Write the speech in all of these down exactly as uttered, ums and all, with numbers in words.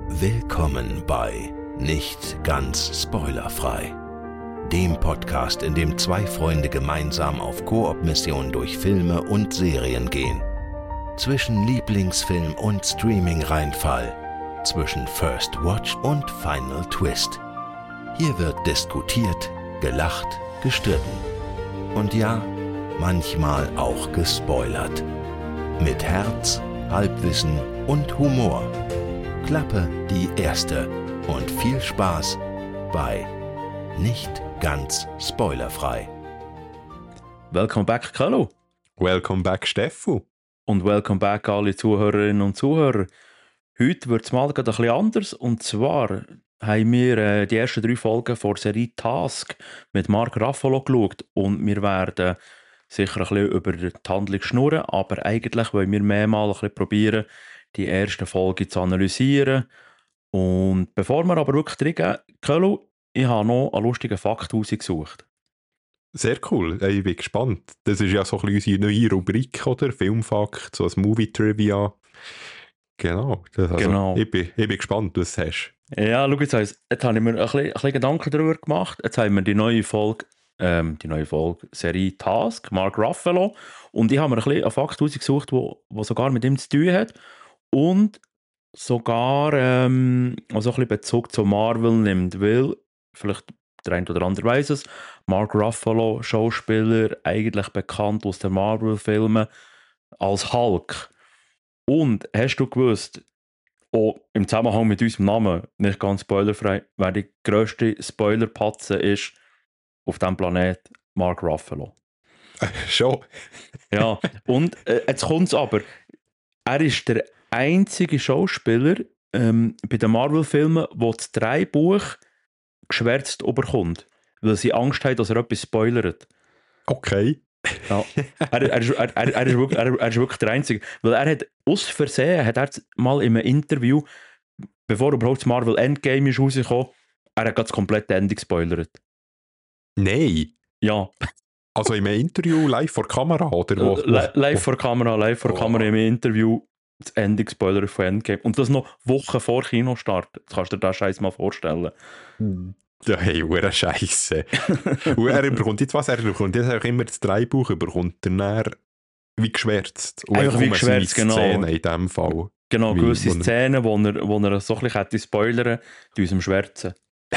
Willkommen bei Nicht ganz spoilerfrei, dem Podcast, in dem zwei Freunde gemeinsam auf Koop-Mission durch Filme und Serien gehen. Zwischen Lieblingsfilm und Streaming-Reinfall, zwischen First Watch und Final Twist. Hier wird diskutiert, gelacht, gestritten. Und ja, manchmal auch gespoilert. Mit Herz, Halbwissen und Humor. Klappe die erste und viel Spaß bei Nicht ganz spoilerfrei. Welcome back, Carlo. Welcome back, Steffu. Und welcome back alle Zuhörerinnen und Zuhörer. Heute wird es mal gerade ein bisschen anders. Und zwar haben wir äh, die ersten drei Folgen von der Serie Task mit Mark Ruffalo geschaut. Und wir werden sicher ein bisschen über die Handlung schnurren, aber eigentlich wollen wir mehrmals ein bisschen probieren, die erste Folge zu analysieren. Und bevor wir aber wirklich reingehen, Carlo, ich habe noch einen lustigen Fakt rausgesucht. Sehr cool, ich bin gespannt. Das ist ja so ein bisschen unsere neue Rubrik, oder? Filmfakt, so ein Movie-Trivia. Genau, das also, genau. Ich, bin, ich bin gespannt, was du hast. Ja, schau jetzt, jetzt, jetzt habe ich mir ein bisschen, ein bisschen Gedanken darüber gemacht. Jetzt haben wir die neue Folge, ähm, die neue Folge Serie Task, Mark Ruffalo. Und ich habe mir ein bisschen einen Fakt rausgesucht, der sogar mit ihm zu tun hat. Und sogar ähm, also ein bisschen Bezug zu Marvel nimmt, weil, vielleicht der eine oder andere weiss es, Mark Ruffalo, Schauspieler, eigentlich bekannt aus den Marvel-Filmen als Hulk. Und hast du gewusst, auch im Zusammenhang mit unserem Namen, nicht ganz spoilerfrei, wer die grösste Spoilerpatze ist auf diesem Planet? Mark Ruffalo. Äh, schon? Ja, und äh, jetzt kommt es aber, er ist der einzige Schauspieler ähm, bei den Marvel-Filmen, der das Drehbuch geschwärzt überkommt, weil sie Angst haben, dass er etwas spoilert. Okay. Ja. er, er, ist, er, er, ist wirklich, er, er ist wirklich der Einzige. Weil er hat aus Versehen, hat er mal in einem Interview, bevor überhaupt das Marvel Endgame ist rausgekommen, er hat das komplette Ende gespoilert. Nein. Ja. Also in einem Interview live vor Kamera, oder? Wo, Li- live vor Kamera, live vor oh. Kamera in einem Interview das Ende gespoilert von Endgame. Und das noch Wochen vor Kinostart. Das kannst du dir das Scheiß mal vorstellen. Ja, hey, hure Scheisse. Und er bekommt jetzt was? Er bekommt jetzt auch immer das Drehbuch, bekommt er dann wie geschwärzt. Und einfach wie geschwärzt, genau. Szenen in dem Fall. Genau, wie, gewisse wo Szenen, wo er, wo er so ein bisschen hätte spoilern, die unserem Schwärzen.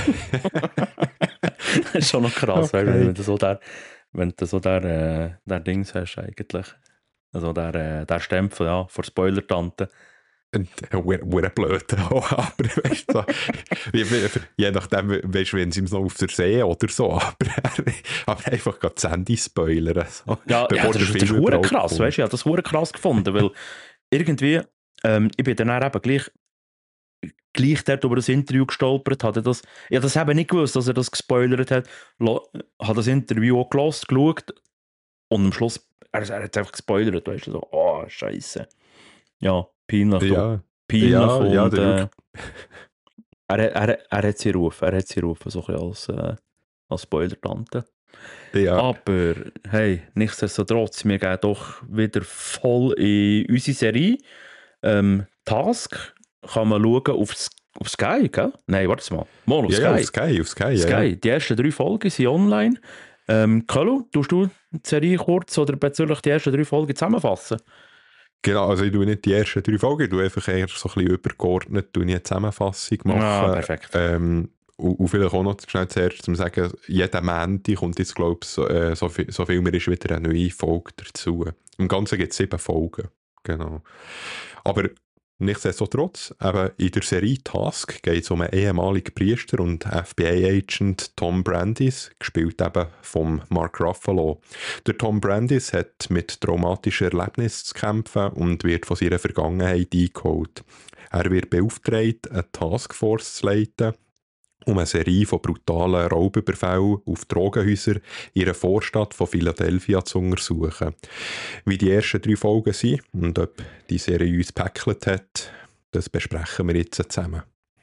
Das ist schon noch krass, okay. Wenn du so der, wenn du so der, äh, der Dings hast eigentlich. Also der, äh, der Stempel, ja, vor Spoiler-Tante. Hure blöd, aber weißt du, so, je nachdem, weißt du, wenn sie es noch auf der See oder so, aber, aber einfach gerade das Handy spoilern. So, ja, ja, das, das ist hure krass, weißt du, ich habe das hure krass gefunden, weil irgendwie, ähm, ich bin dann eben gleich, gleich dort über das Interview gestolpert, hatte das, ich habe das eben nicht gewusst, dass er das gespoilert hat, habe das Interview auch gehört, geschaut und am Schluss, er, er hat es einfach gespoilert, weißt du, so, oh, Scheiße. Ja, peinlich. Ja, peinlich ja, und ja, äh, er, er, er hat sie rufen, er hat sie rufen, so ein bisschen als, äh, als Spoiler-Tante. Ja. Aber hey, nichtsdestotrotz, wir gehen doch wieder voll in unsere Serie. Ähm, Task kann man schauen auf, auf Sky, gell? Nein, warte mal. Mal auf ja, Sky. Ja, auf Sky, auf Sky, Sky. Ja. Die ersten drei Folgen sind online. Ähm, Carlo, tust du die Serie kurz oder bezüglich die ersten drei Folgen zusammenfassen? Genau, also ich tue nicht die ersten drei Folgen, ich tue einfach eher so ein bisschen übergeordnet eine Zusammenfassung machen. Ah, perfekt. Ähm, und, und vielleicht auch noch schnell zuerst zu sagen, jeden Montag kommt jetzt, glaube ich, so, äh, so, viel, so viel mehr ist wieder eine neue Folge dazu. Im Ganzen gibt es sieben Folgen, genau. Aber nichtsdestotrotz, eben in der Serie Task geht es um einen ehemaligen Priester und F B I-Agent Tom Brandis, gespielt eben von Mark Ruffalo. Der Tom Brandis hat mit traumatischen Erlebnissen zu kämpfen und wird von seiner Vergangenheit eingeholt. Er wird beauftragt, eine Taskforce zu leiten, um eine Serie von brutalen Raubüberfällen auf Drogenhäuser in einer Vorstadt von Philadelphia zu untersuchen. Wie die ersten drei Folgen sind und ob die Serie uns gepackelt hat, das besprechen wir jetzt zusammen.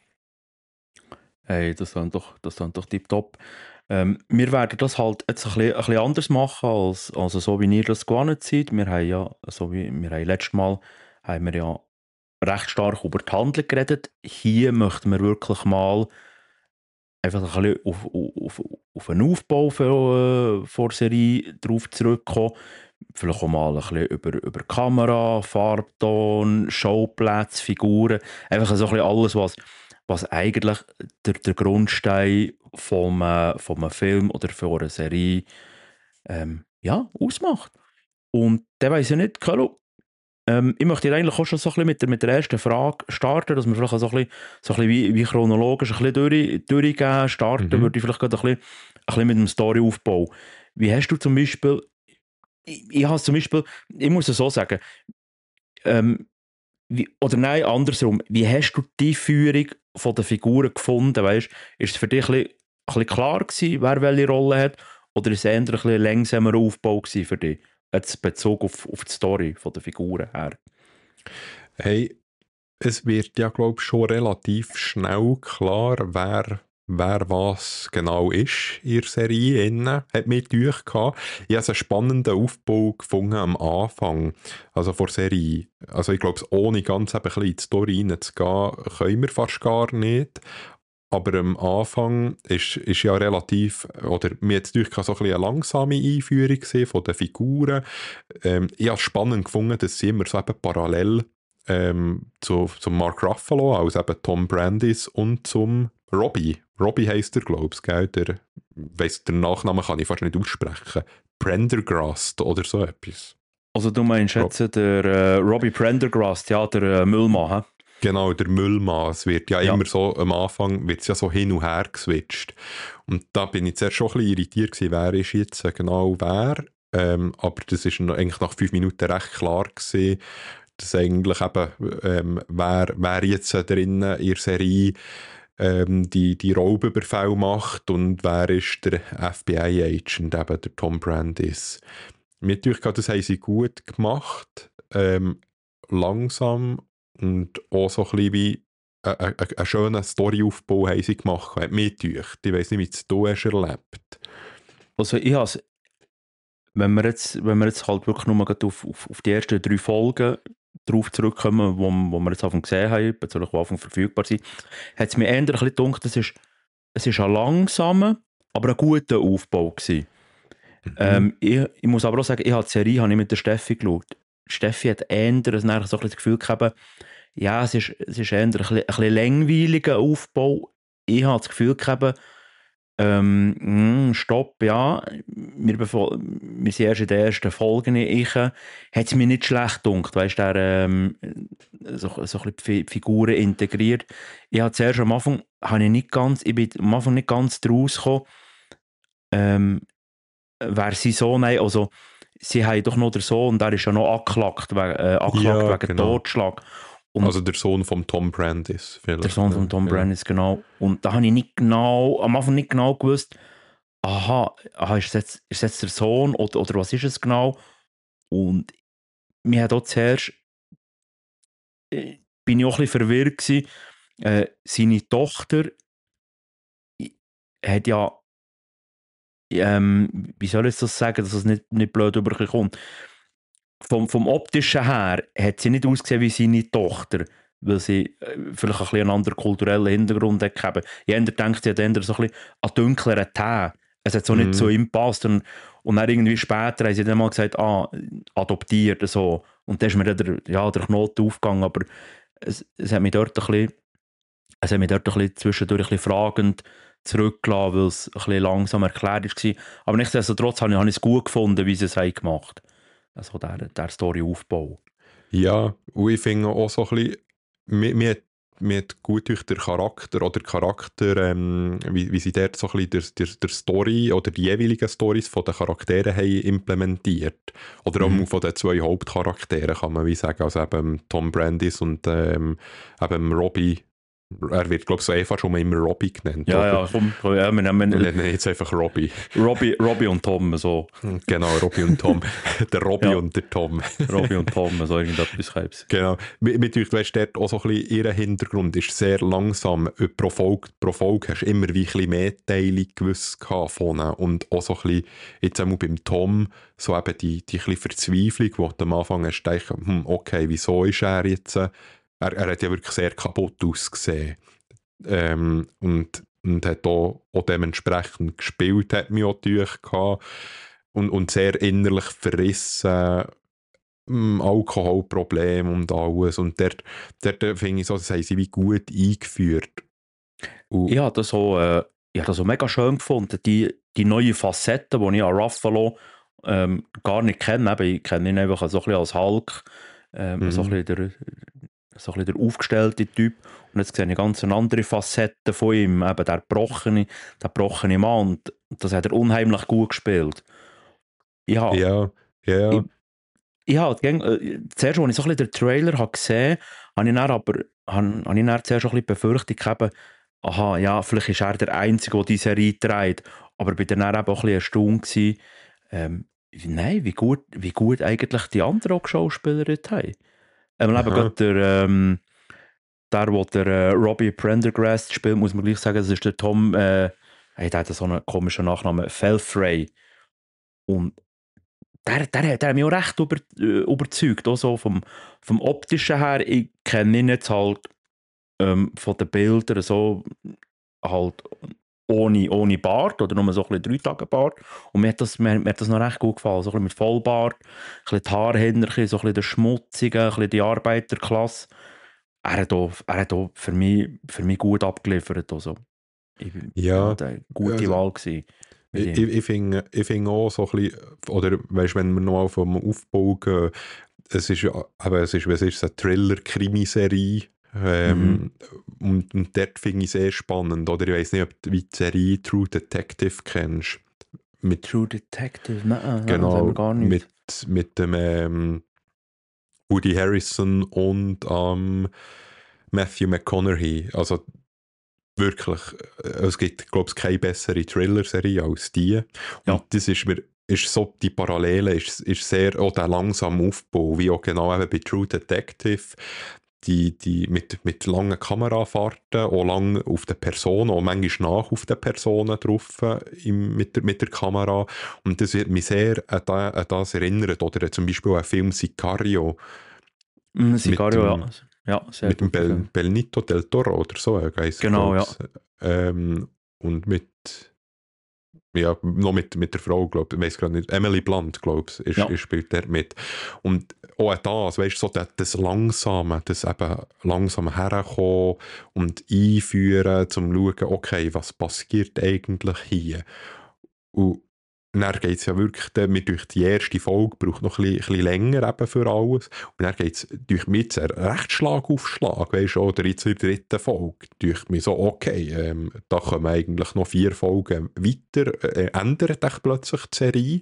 Hey, das ist doch, das ist doch tipptopp. Ähm, wir werden das halt jetzt ein bisschen, ein bisschen anders machen, als, als so wie ihr das gewohnt seid. Wir haben ja, so wie wir haben letztes Mal, haben wir ja recht stark über die Handlung geredet. Hier möchten wir wirklich mal einfach ein bisschen auf, auf, auf einen Aufbau für, äh, vor der Serie drauf zurückkommen. Vielleicht auch mal ein bisschen über, über Kamera, Farbton, Schauplätze, Figuren. Einfach so ein bisschen alles, was, was eigentlich der, der Grundstein vom, äh, vom einem Film oder von einer Serie ähm, ja, ausmacht. Und der weiss ich nicht, Carlo, ähm, ich möchte eigentlich auch schon so ein bisschen mit der, mit der ersten Frage starten, dass wir vielleicht so ein bisschen, so ein bisschen wie, wie chronologisch ein bisschen durch, durchgehen. Starten Mhm. würde ich vielleicht gerade ein bisschen, ein bisschen mit dem Storyaufbau. Wie hast du zum Beispiel, ich, ich habe zum Beispiel, ich muss es so sagen, ähm, wie, oder nein, andersrum, wie hast du die Führung von den Figuren gefunden? Weißt, ist es für dich ein bisschen, ein bisschen klar gewesen, wer welche Rolle hat, oder ist es eher ein bisschen langsamer Aufbau gewesen für dich? Jetzt bezogen auf, auf die Story von den Figuren her. Hey, es wird ja, glaube ich, schon relativ schnell klar, wer, wer was genau ist in der Serie. Innen. Hat mich durchgehabt. Ich habe einen spannenden Aufbau gefunden am Anfang, also vor der Serie. Also ich glaube, ohne ganz eben ein bisschen in die Story reinzugehen, können wir fast gar nicht. Aber am Anfang ist, ist ja relativ, oder mir jetzt durch so ein bisschen eine langsame Einführung gesehen von den Figuren. Ähm, ich habe es spannend gefunden, dass sie immer so eben parallel ähm, zu, zum Mark Ruffalo, also eben Tom Brandis und zum Robbie. Robbie heisst er, glaube ich, gell? Der, weiss, den Nachnamen kann ich fast nicht aussprechen. Prendergast oder so etwas. Also du meinst jetzt Rob. der äh, Robbie Prendergast, ja, der äh, Müllmann, he? Genau, der Müllmann. Es wird ja, ja immer so, am Anfang wird es ja so hin und her geswitcht. Und da bin ich zuerst schon ein bisschen irritiert gewesen, wer ist jetzt genau wer. Ähm, aber das ist eigentlich nach fünf Minuten recht klar gewesen, dass eigentlich eben, ähm, wer, wer jetzt drinnen in der Serie ähm, die, die Raubüberfälle macht und wer ist der F B I-Agent, eben der Tom Brandis. Mir denke, das haben sie gut gemacht, ähm, langsam und auch so ein bisschen wie einen ein, ein schönen Storyaufbau haben sie gemacht. Hat mir gedacht. Ich weiss nicht, wie du es erlebt. Also ich habe wenn wir jetzt, wenn wir jetzt halt wirklich nur auf, auf, auf die ersten drei Folgen drauf zurückkommen, wo, wo wir jetzt Anfang gesehen haben, bezüglich wo Anfang verfügbar sind, hat es mir eher ein bisschen gedacht, es ist, es ist ein langsamer, aber ein guter Aufbau gewesen. Mhm. Ähm, ich, ich muss aber auch sagen, ich habe die Serie habe ich mit der Steffi geschaut. Steffi hat eher so ein bisschen das Gefühl gehabt, ja, es ist, es ist eher ein bisschen, ein bisschen langweiliger Aufbau. Ich habe das Gefühl gehabt, ähm, stopp, ja, wir, wir sind erst in der ersten Folge, ich, hat es mir nicht schlecht gedacht, weißt du, ähm, so, so ein bisschen die Figuren integriert. Ich habe zuerst am Anfang, habe ich nicht ganz, ich bin am Anfang nicht ganz draus gekommen, ähm, wer sie so, nein, also, sie haben doch noch den Sohn, der ist ja noch angeklagt, äh, angeklagt ja, wegen genau. Totschlag. Und also der Sohn von Tom Brandis. Vielleicht. Der Sohn von Tom ja. Brandis, genau. Und da habe ich nicht genau, am Anfang nicht genau gewusst, aha, aha ist, es jetzt, ist es jetzt der Sohn oder, oder was ist es genau? Und mir hat auch zuerst, äh, bin ich auch ein bisschen verwirrt gewesen, äh, seine Tochter hat ja, ähm, wie soll ich das sagen, dass es nicht, nicht blöd überkommt. Vom, vom Optischen her hat sie nicht ausgesehen wie seine Tochter, weil sie äh, vielleicht ein bisschen einen anderen kulturellen Hintergrund hat. Jeder denkt, sie hat eher so ein bisschen an dunkleren Tee. Es hat so mm. nicht zu ihm gepasst. Und, und dann irgendwie später haben sie dann mal gesagt, ah, adoptiert. So. Und dann ist mir dann der, ja, der Knoten aufgegangen. Aber es, es hat mich dort ein bisschen, es hat mich dort ein bisschen zwischendurch ein bisschen fragend zurückgelassen, weil es ein bisschen langsam erklärt war. Aber nichtsdestotrotz habe ich, habe ich es gut gefunden, wie sie es gemacht haben. Also der, der Storyaufbau. Ja, und ich finde auch so ein bisschen, mir, mir, mir hat gut durch den Charakter oder Charakter, ähm, wie, wie sie dort so ein bisschen der, der, der Story oder die jeweiligen Stories von den Charakteren haben implementiert. Oder mhm. auch von den zwei Hauptcharakteren kann man wie sagen, also eben Tom Brandis und ähm, eben Robbie. Er wird, glaube ich, so einfach schon mal immer Robbie genannt. Ja, oder? ja, komm, ja, wir nennen, wir nennen jetzt einfach Robbie. Robbie. Robbie und Tom, so. Genau, Robbie und Tom. Der Robbie ja. und der Tom. Robbie und Tom, so irgendetwas schreibst. Genau. Mit euch, du weißt, dort auch so ein bisschen, ihr Hintergrund ist sehr langsam. Pro Folge, pro Folge hast du immer wie ein bisschen mehr Teile gewusst von ihnen. Und auch so ein bisschen, jetzt einmal beim Tom, so eben die, die ein bisschen Verzweiflung, wo du am Anfang hast gedacht, hm, okay, wieso ist er jetzt er, er hat ja wirklich sehr kaputt ausgesehen. Ähm, und, und hat auch, auch dementsprechend gespielt, hat mich auch durchgehabt. Und, und sehr innerlich verrissen, mm, Alkoholproblem und alles. Und dort, dort äh, finde ich so, das haben sie wie gut eingeführt. Und, Ich habe das so, äh, ich habe das so mega schön gefunden, die, die neue Facette, die ich an Ruffalo ähm, gar nicht kenne. Eben, ich kenne ihn einfach so ein bisschen als Hulk, ähm, Mhm. so, ein bisschen der, so ein bisschen der aufgestellte Typ. Und jetzt sehe ich ganz eine andere Facette von ihm, eben der gebrochene, der gebrochene Mann. Und das hat er unheimlich gut gespielt. Ich habe, ja, ja, ich, ich habe gäng- äh, zuerst, als ich so ein bisschen den Trailer habe gesehen habe, habe ich dann aber habe, habe ich dann zuerst so ein bisschen Befürchtung gehabt, aha, ja, vielleicht ist er der Einzige, der diese Serie trägt. Aber ich war dann auch ein bisschen erstaunt gewesen, ähm, wie- nein, wie gut, wie gut eigentlich die anderen auch geschauspielert haben. Ähm, eben aha. gerade der, ähm, der, wo der äh, Robbie Prendergast spielt, muss man gleich sagen, das ist der Tom, äh, hey, der hat so einen komischen Nachnamen, Felfrey. Und der, der, der hat mich auch recht über, äh, überzeugt, auch so vom, vom Optischen her. Ich kenne ihn jetzt halt ähm, von den Bildern so halt ohne, ohne Bart oder nur so ein bisschen drei Tage Bart. Und mir hat, das, mir, mir hat das noch recht gut gefallen. So ein bisschen mit Vollbart, ein bisschen die Haare hinter, so ein bisschen der Schmutzige, ein bisschen die Arbeiterklasse. Er hat auch, er hat auch für, mich, für mich gut abgeliefert. Also. Ich, ja, Ja, das war eine gute also, Wahl gewesen mit ich, ihm. ich, ich finde ich find auch so ein bisschen, oder weißt, wenn wir nochmal vom Aufbau gehen, es ist ja, aber es ist, was ist es, eine Thriller-Krimiserie. Ähm, Mhm. und, und dort finde ich sehr spannend. Oder ich weiß nicht, ob du die Serie True Detective kennst. Mit, True Detective, nein, nein, das haben wir genau, gar nicht. mit, mit dem ähm, Woody Harrison und ähm, Matthew McConaughey. Also wirklich, äh, es gibt, glaube ich, keine bessere Thriller-Serie als die. Und Ja. das ist mir, ist so, die Parallele ist, ist sehr, auch der langsame Aufbau, wie auch genau eben bei True Detective, die, die mit, mit langen Kamerafahrten, auch lang auf den Personen, auch manchmal nach auf den Personen drauf, im, mit, der, mit der Kamera. Und das wird mich sehr an, da, an das erinnert. Oder zum Beispiel an den Film Sicario, Mm, mit Sicario, dem, ja. Ja, sehr mit dem guter Bel, Film. Benito del Toro oder so, heisst er, Genau, glaub's. Ähm, und mit, ja, noch mit, mit der Frau, glaube ich, weiß gerade nicht, Emily Blunt, glaube ich, ist, Ja. ist, spielt der mit. Und auch das, weißt du, so das, das Langsame, das eben langsam herkommen und einführen, um zu schauen, okay, was passiert eigentlich hier? Und dann geht es ja wirklich, dann, mit durch die erste Folge braucht noch ein bisschen, ein bisschen länger eben für alles. Und dann geht es durch mich recht Schlag auf Schlag, weißt du, oder jetzt in der dritten Folge, durch mich so, okay, ähm, da kommen eigentlich noch vier Folgen weiter, äh, ändert sich plötzlich die Serie.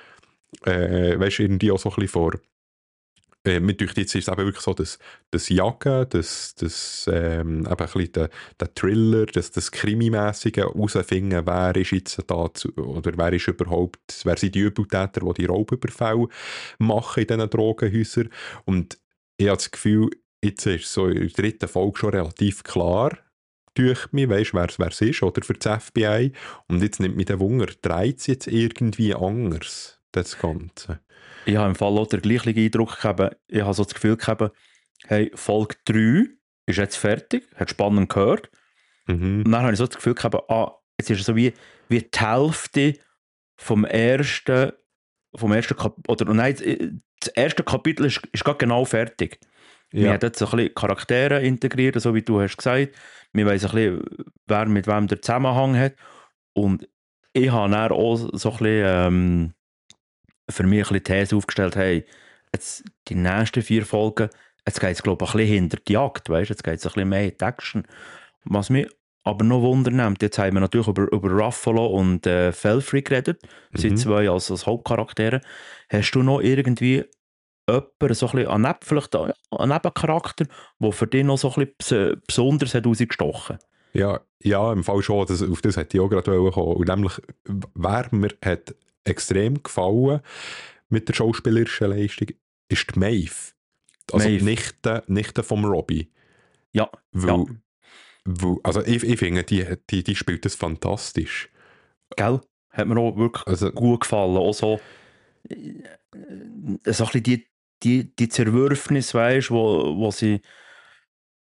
Äh, weißt du, irgendwie auch so ein bisschen vor. Äh, mit durch jetzt ist es eben wirklich so, das, das Jagen, das, das ähm, eben ein bisschen der, der Thriller, das, das Krimi-mässige herausfinden, wer ist jetzt da zu, oder wer ist überhaupt, wer sind die Übeltäter, die die Raubüberfälle machen in diesen Drogenhäusern. Und ich habe das Gefühl, jetzt ist so in der dritten Folge schon relativ klar, durch mich, weißt du, wer es ist, oder für das F B I. Und jetzt nimmt mich der Wunder, dreht es jetzt irgendwie anders, das Ganze? Ich habe im Fall auch den gleichen Eindruck gehabt. Ich habe so das Gefühl gehabt, hey, Folge drei ist jetzt fertig, hat spannend gehört. Mhm. Und dann habe ich so das Gefühl gehabt, ah, jetzt ist es so wie, wie die Hälfte vom ersten, vom ersten Kapitel, oder nein, das erste Kapitel ist, ist gerade genau fertig. Ja. Man hat jetzt ein bisschen Charaktere integriert, so wie du hast gesagt. Wir wissen ein bisschen, wer mit wem der Zusammenhang hat. Und ich habe dann auch so ein bisschen, ähm, für mich ein bisschen die These aufgestellt, hey, jetzt die nächsten vier Folgen, jetzt geht es glaube ich ein bisschen hinter die Jagd, weißt? Jetzt geht es ein bisschen mehr in die Action. Was mich aber noch Wunder nimmt, jetzt haben wir natürlich über, über Ruffalo und äh, Felfrey geredet, Mhm. sind zwei als, als Hauptcharaktere. Hast du noch irgendwie jemanden, so ein bisschen, einen, vielleicht einen Nebencharakter, der für dich noch so ein bisschen bes- besonders hat rausgestochen? Ja, ja, im Fall schon, das, auf das hätte ich auch gerade kommen. Und nämlich, wer mir hat extrem gefallen mit der schauspielerischen Leistung, ist die Maeve. Also Maeve. die Nichte, Nichte vom Robbie. Ja, Weil, ja. weil, also ich, ich finde, die, die, die spielt das fantastisch. Gell? Hat mir auch wirklich Also, gut gefallen. Auch so, äh, so ein bisschen die, die, die Zerwürfnis, weißt, wo, wo sie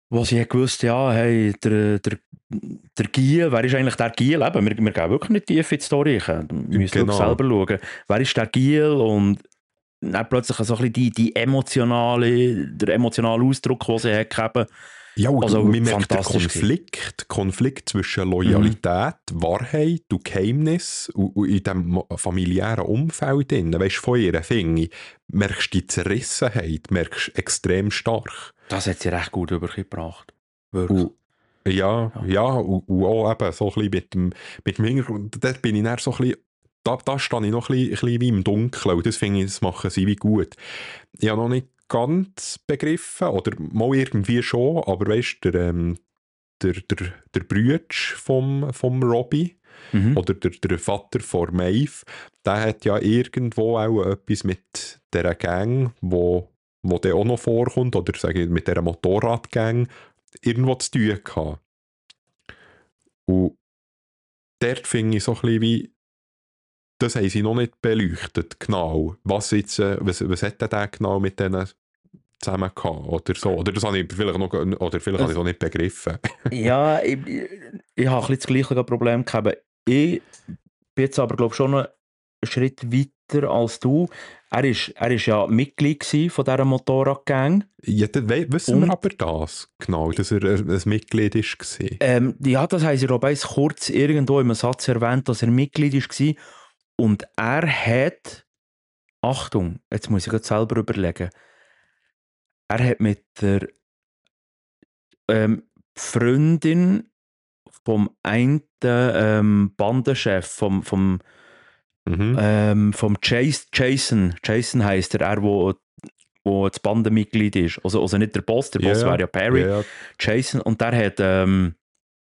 wo sie hat gewusst, ja, hey, der, der, der Giel, wer ist eigentlich der Giel? Eben, wir, wir gehen wirklich nicht tief in die Story. Wir müssen Genau. selber schauen, wer ist der Giel und dann plötzlich so ein bisschen die, die emotionale, der emotionale Ausdruck, den sie hat gegeben. Ja, und Also, man merkt den fantastisch Konflikt, Konflikt zwischen Loyalität, Wahrheit und Geheimnis und, und in diesem familiären Umfeld drin. Weißt du, von ihren Fingern merkst du die Zerrissenheit, merkst du extrem stark. Das hat sie recht gut übergebracht. Wirklich. Und, ja, ja, ja und, und auch eben so ein bisschen mit dem, mit dem Hintergrund, da bin ich dann so ein bisschen, da, da stehe ich noch ein bisschen, ein bisschen wie im Dunkeln und das finde ich, das machen sie wie gut. Ich habe noch nicht ganz begriffen, oder mal irgendwie schon, aber weißt du, der, ähm, der, der, der Brütsch vom, vom Robbie, Mhm. oder der, der Vater von Maeve, der hat ja irgendwo auch etwas mit dieser Gang, wo, wo der auch noch vorkommt, oder sage ich, mit dieser Motorradgang, irgendwo zu tun gehabt. Und dort finde ich so ein bisschen wie, das haben sie noch nicht beleuchtet, genau. Was, jetzt, äh, was, was hat denn der genau mit denen zusammen gehabt, oder so? Oder das habe ich vielleicht noch, oder vielleicht habe ich es auch nicht begriffen. Ja, ich, ich, ich habe ein bisschen das gleiche Problem gehabt. Ich bin jetzt aber, glaube ich, schon einen Schritt weiter als du. Er ist, er ist ja Mitglied gewesen von dieser Motorradgang. Ja, dann we- wissen Und- wir aber das, genau, dass er ein, ein Mitglied war. Ähm, ja, das haben sie Robin kurz irgendwo im Satz erwähnt, dass er Mitglied war. Und er hat, Achtung, jetzt muss ich gerade selber überlegen, er hat mit der ähm, Freundin vom einen ähm, Bandenchef, vom, vom, Mhm. ähm, vom Chase, Jason, Jason heisst er, er, wo, wo das Bandenmitglied ist. Also, also nicht der Boss, der Boss Ja, wäre ja Perry, ja, Jason. Und der hat, ähm,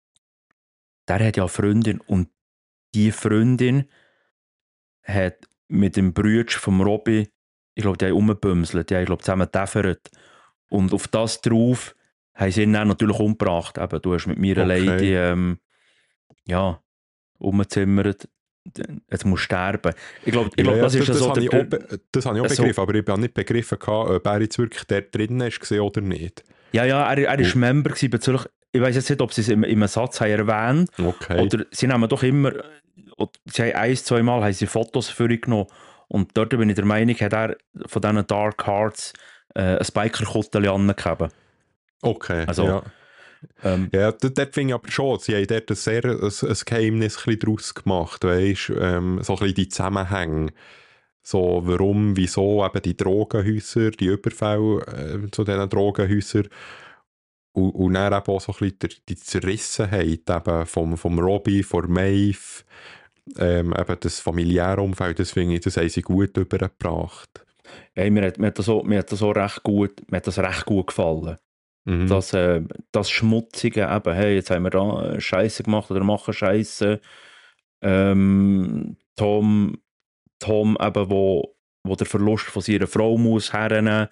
der hat ja eine Freundin und die Freundin hat mit dem Brütsch vom Robby, ich glaube, die haben rumgebümselt, die haben, glaube zusammen getäfert. Und auf das drauf haben sie ihn dann natürlich umgebracht. Eben, du hast mit mir Okay. Lady ähm, ja, umgezimmert, jetzt muss sterben. Ich glaube, ich glaub, ja, das ja, ist ja das, so habe der... ich auch, be- das habe ich auch so- begriffen, aber ich habe nicht begriffen, gehabt, ob er jetzt wirklich dort drinnen ist gesehen oder nicht. Ja, ja, er, er ist Oh. Member gewesen bezüglich... Ich weiß jetzt nicht, ob sie es im, im Satz haben erwähnt. Okay. Oder sie nehmen doch immer, oder sie haben ein, zwei Mal haben sie Fotos für ihn genommen und dort bin ich der Meinung, hat er von diesen Dark Hearts äh, ein Biker-Kuttel angegeben. okay, also- ja. Ähm, Ja, dort, dort finde ich aber schon, sie haben dort ein sehr ein, ein Geheimnis ein bisschen draus gemacht, weißt, ähm, so ein bisschen die Zusammenhänge. So, warum, wieso eben die Drogenhäuser, die Überfälle äh, zu diesen Drogenhäusern und, und dann eben auch so ein bisschen die, die Zerrissenheit eben vom, vom Robbie, von Maeve, ähm, eben das familiäre Umfeld, das finde ich, das haben sie gut übergebracht. hey, mir, hat, mir, hat das auch, mir hat das auch recht gut, mir hat das recht gut gefallen. Mhm. Das, äh, das Schmutzige, eben, hey, jetzt haben wir da Scheiße gemacht oder machen Scheiße. Ähm, Tom, Tom eben, wo, wo der Verlust von seiner Frau muss hernehmen.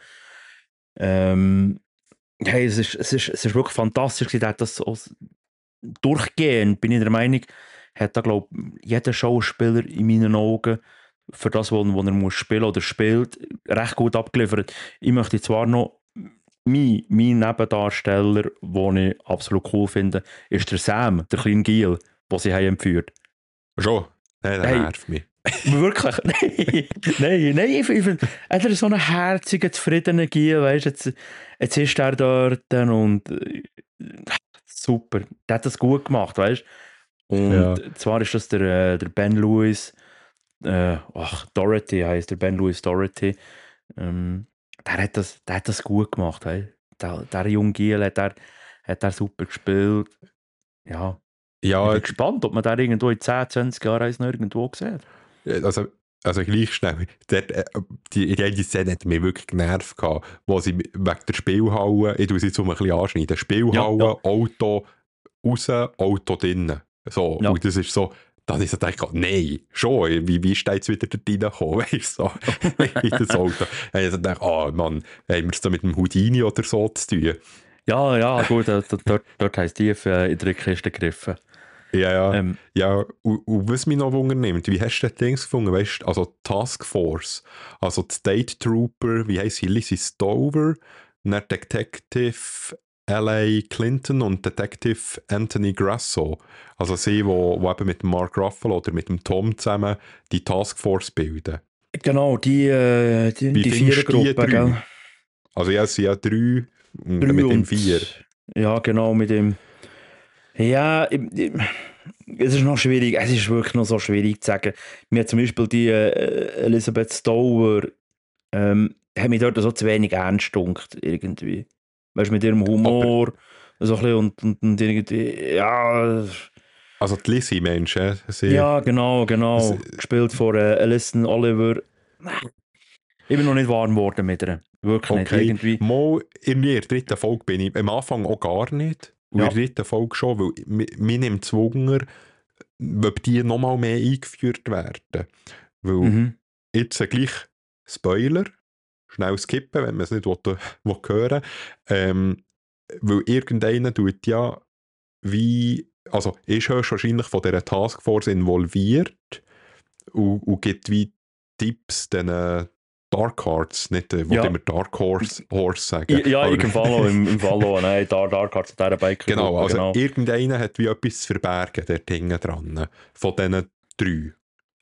Ähm, hey, es ist, es ist, es ist wirklich fantastisch gewesen. Der hat das auch durchgehend, bin ich der Meinung, hat da, glaube jeder Schauspieler in meinen Augen für das, was er muss spielen oder spielt, recht gut abgeliefert. Ich möchte zwar noch mein, mein Nebendarsteller, den ich absolut cool finde, ist der Sam, der kleine Giel, den sie haben entführt. Schon? Nein, der Hey. nervt mich. Wirklich? Nein, nein, nein, ich, ich finde, er hat so einen herzigen, zufriedenen Giel, weißt du, jetzt, jetzt ist er dort und äh, super, der hat das gut gemacht, weißt du. Und Ja. zwar ist das der, äh, der Ben Lewis, äh, ach, Dorothy heisst der Ben Lewis Dorothy. Ähm, der, hat das, der hat das gut gemacht, weißt du. Der, der junge Giel hat er, hat er super gespielt. Ja, ich Ja, bin gespannt, ob man den irgendwo in zehn, zwanzig Jahren eins noch irgendwo sieht. also, also gleich schnell. Dort, äh, die, die eine Szene hat mich wirklich genervt gehabt, wo sie wegen der Spielhalle, ich tue sie jetzt um ein bisschen anschneiden, Spielhalle, Ja, ja. Auto raus, Auto drinnen. So, Ja. und das ist so, dann ist es gedacht, nein, schon, wie, wie ist der jetzt wieder da reingekommen, weißt du, so, in das Auto. Und ich dachte, ah Mann, haben wir es da mit dem Houdini oder so zu tun? Ja, ja, gut, äh, dort, dort, dort haben sie tief äh, in die Kiste gegriffen. Ja, ja. Ähm, Ja, und, und was mich noch wundernimmt, wie hast du das Ding gefunden, weißt du, also die Task Force, also die State Trooper, wie heisst sie, Lizzie Stover, dann Detective L A Clinton und Detective Anthony Grasso. Also sie, wo, wo eben mit Mark Ruffalo oder mit dem Tom zusammen die Taskforce bilden. Genau, die, äh, die, Wie die findest du die Vierergruppe, drei? gell? Also ja, es sind ja drei, und Drei mit dem und- vier. Ja, genau, mit dem. Ja, ich, ich, es ist noch schwierig, es ist wirklich noch so schwierig zu sagen. Mir hat zum Beispiel die äh, Elizabeth Stover, ähm, hat mich dort so zu wenig ernst gedunkt, irgendwie. Weißt du, mit ihrem Humor, so ein bisschen und, und, und irgendwie, ja. Also die Lizzie, Mensch, äh, sie, Ja, genau, genau. Es- Gespielt von äh, Alison Oliver. Ich bin noch nicht warm geworden mit ihr. Wirklich nicht. okay. Irgendwie. Mal in der dritten Folge bin ich am Anfang auch gar nicht. Und Ja. in der dritten Folge schon, weil mi- mir nimmt es Wunder, ob die nochmal mehr eingeführt werden. Weil Mhm. jetzt äh, gleich Spoiler, schnell skippen, wenn man es nicht will, will hören ähm, weil irgendeiner tut ja wie, also ist höchstwahrscheinlich von dieser Taskforce involviert und, und gibt wie Tipps den äh, Dark Hearts, nicht, äh, Ja. wollte immer Dark Horse, Horse sagen. Ja, ja aber- ich im Follow, im, im Follow, nein, da, Dark Hearts, dieser Biker. Genau, also genau. irgendeiner hat wie etwas zu verbergen, dort hinten dran, von diesen drei.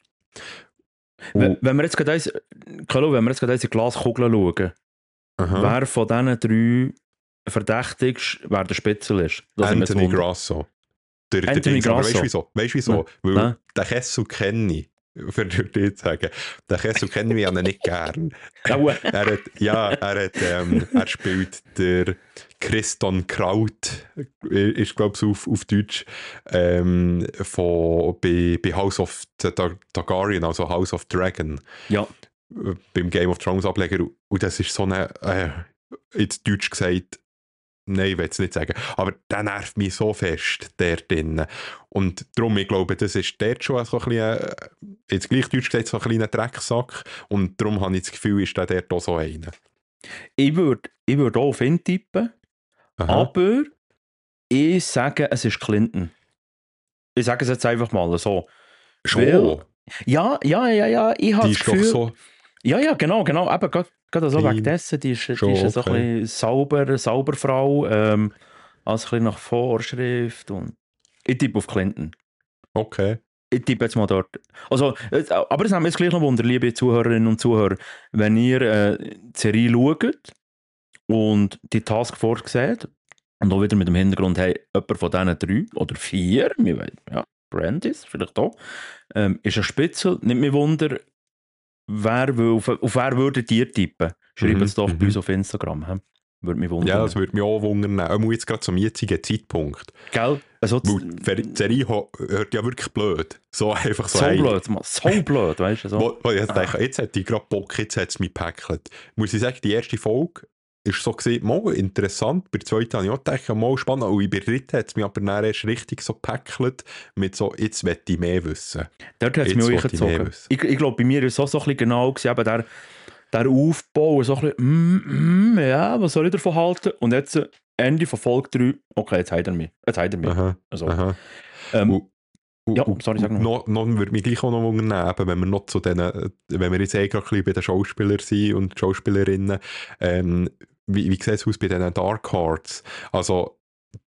Wenn, Und, wenn wir jetzt gerade eins, Carlo, wenn wir jetzt gerade unsere Glaskugel schauen, aha, wer von diesen drei verdächtigst, wer der Spitzel ist. Das sind wir Anthony jetzt Grasso. Der, der Anthony Dings, aber Grasso. weißt du wieso? Weißt du wieso? Nein. Weil Nein. den Kessel kenne ich. Für dich zu sagen. Den Kessel kennen wir ja nicht gern. Aua. Er hat, ja, er, hat, ähm, er spielt der Christon Kraut, ist glaube ich auf, auf Deutsch, ähm, von, bei, bei House of Tar- Targaryen, also House of Dragon, Ja, äh, beim Game of Thrones Ableger. Und das ist so eine, äh, jetzt Deutsch gesagt, nein, ich will es nicht sagen, aber der nervt mich so fest, der drin. Und darum, ich glaube, das ist dort schon so ein bisschen, äh, jetzt gleich Deutsch gesagt, so ein kleiner Drecksack. Und darum habe ich das Gefühl, ist der dort auch so einer. ich würde ich würd auch auf ihn tippen, Aha. aber ich sage, es ist Clinton. Ich sage es jetzt einfach mal so. Schon? Weil- Ja, ja, ja, ja, ich habe Die das ist doch Gefühl... so... Ja, ja, genau, genau. Eben, gerade, gerade so Clean. wegen dessen, die ist, die Schon, ist so okay. ein bisschen sauber, sauber Frau, ähm, alles ein bisschen nach Vorschrift. Und ich tippe auf Clinton. Okay. Ich tippe jetzt mal dort. Also, äh, aber es haben jetzt gleich noch Wunder, liebe Zuhörerinnen und Zuhörer, wenn ihr äh, die Serie schaut und die Taskforce seht, und auch wieder mit dem Hintergrund, hey, jemand von diesen drei oder vier, wir wollen, ja, Brandis, vielleicht auch, ähm, ist ein Spitzel, nicht mehr Wunder, wer will, auf, auf wer würdet ihr tippen? Schreibt Mhm, es doch mhm. bei uns auf Instagram. He? Würde mich wundern. Ja, das würde mich auch wundern. Auch jetzt gerade zum jetzigen Zeitpunkt. Gell? Also, Weil die Serie ho- hört ja wirklich blöd. So einfach so. so hey, blöd, Mann. So blöd, weißt du? So. Wo, wo ich jetzt denke, jetzt hat die gerade Bock, jetzt hat es mich gepackelt. Muss ich sagen, die erste Folge ist so gesehen, mal interessant. Bei der zweiten habe ich auch gedacht, mal spannend. Und bei der dritten hat es mich aber dann erst richtig so gepackelt, mit so, jetzt möchte ich mehr wissen. Dort hat es Jetzt mich auch wollte ich mehr eingezogen. wissen. Ich, ich glaube, bei mir war es auch so ein bisschen genau gewesen, eben der, der Aufbau, so ein bisschen, mm, mm, ja, was soll ich davon halten? Und jetzt, äh, Ende von Folge drei, okay, jetzt hat er mich. Jetzt hat er mich. Aha, Also, aha. ähm, Und- Und, Ja, und, sorry, sag und noch. noch, noch würde mich gleich auch noch wundern, eben, wenn wir noch zu denen, wenn wir jetzt eh gerade ein bisschen bei den Schauspielern sind und Schauspielerinnen, ähm, wie, wie sieht es aus bei diesen Dark Hearts? Also,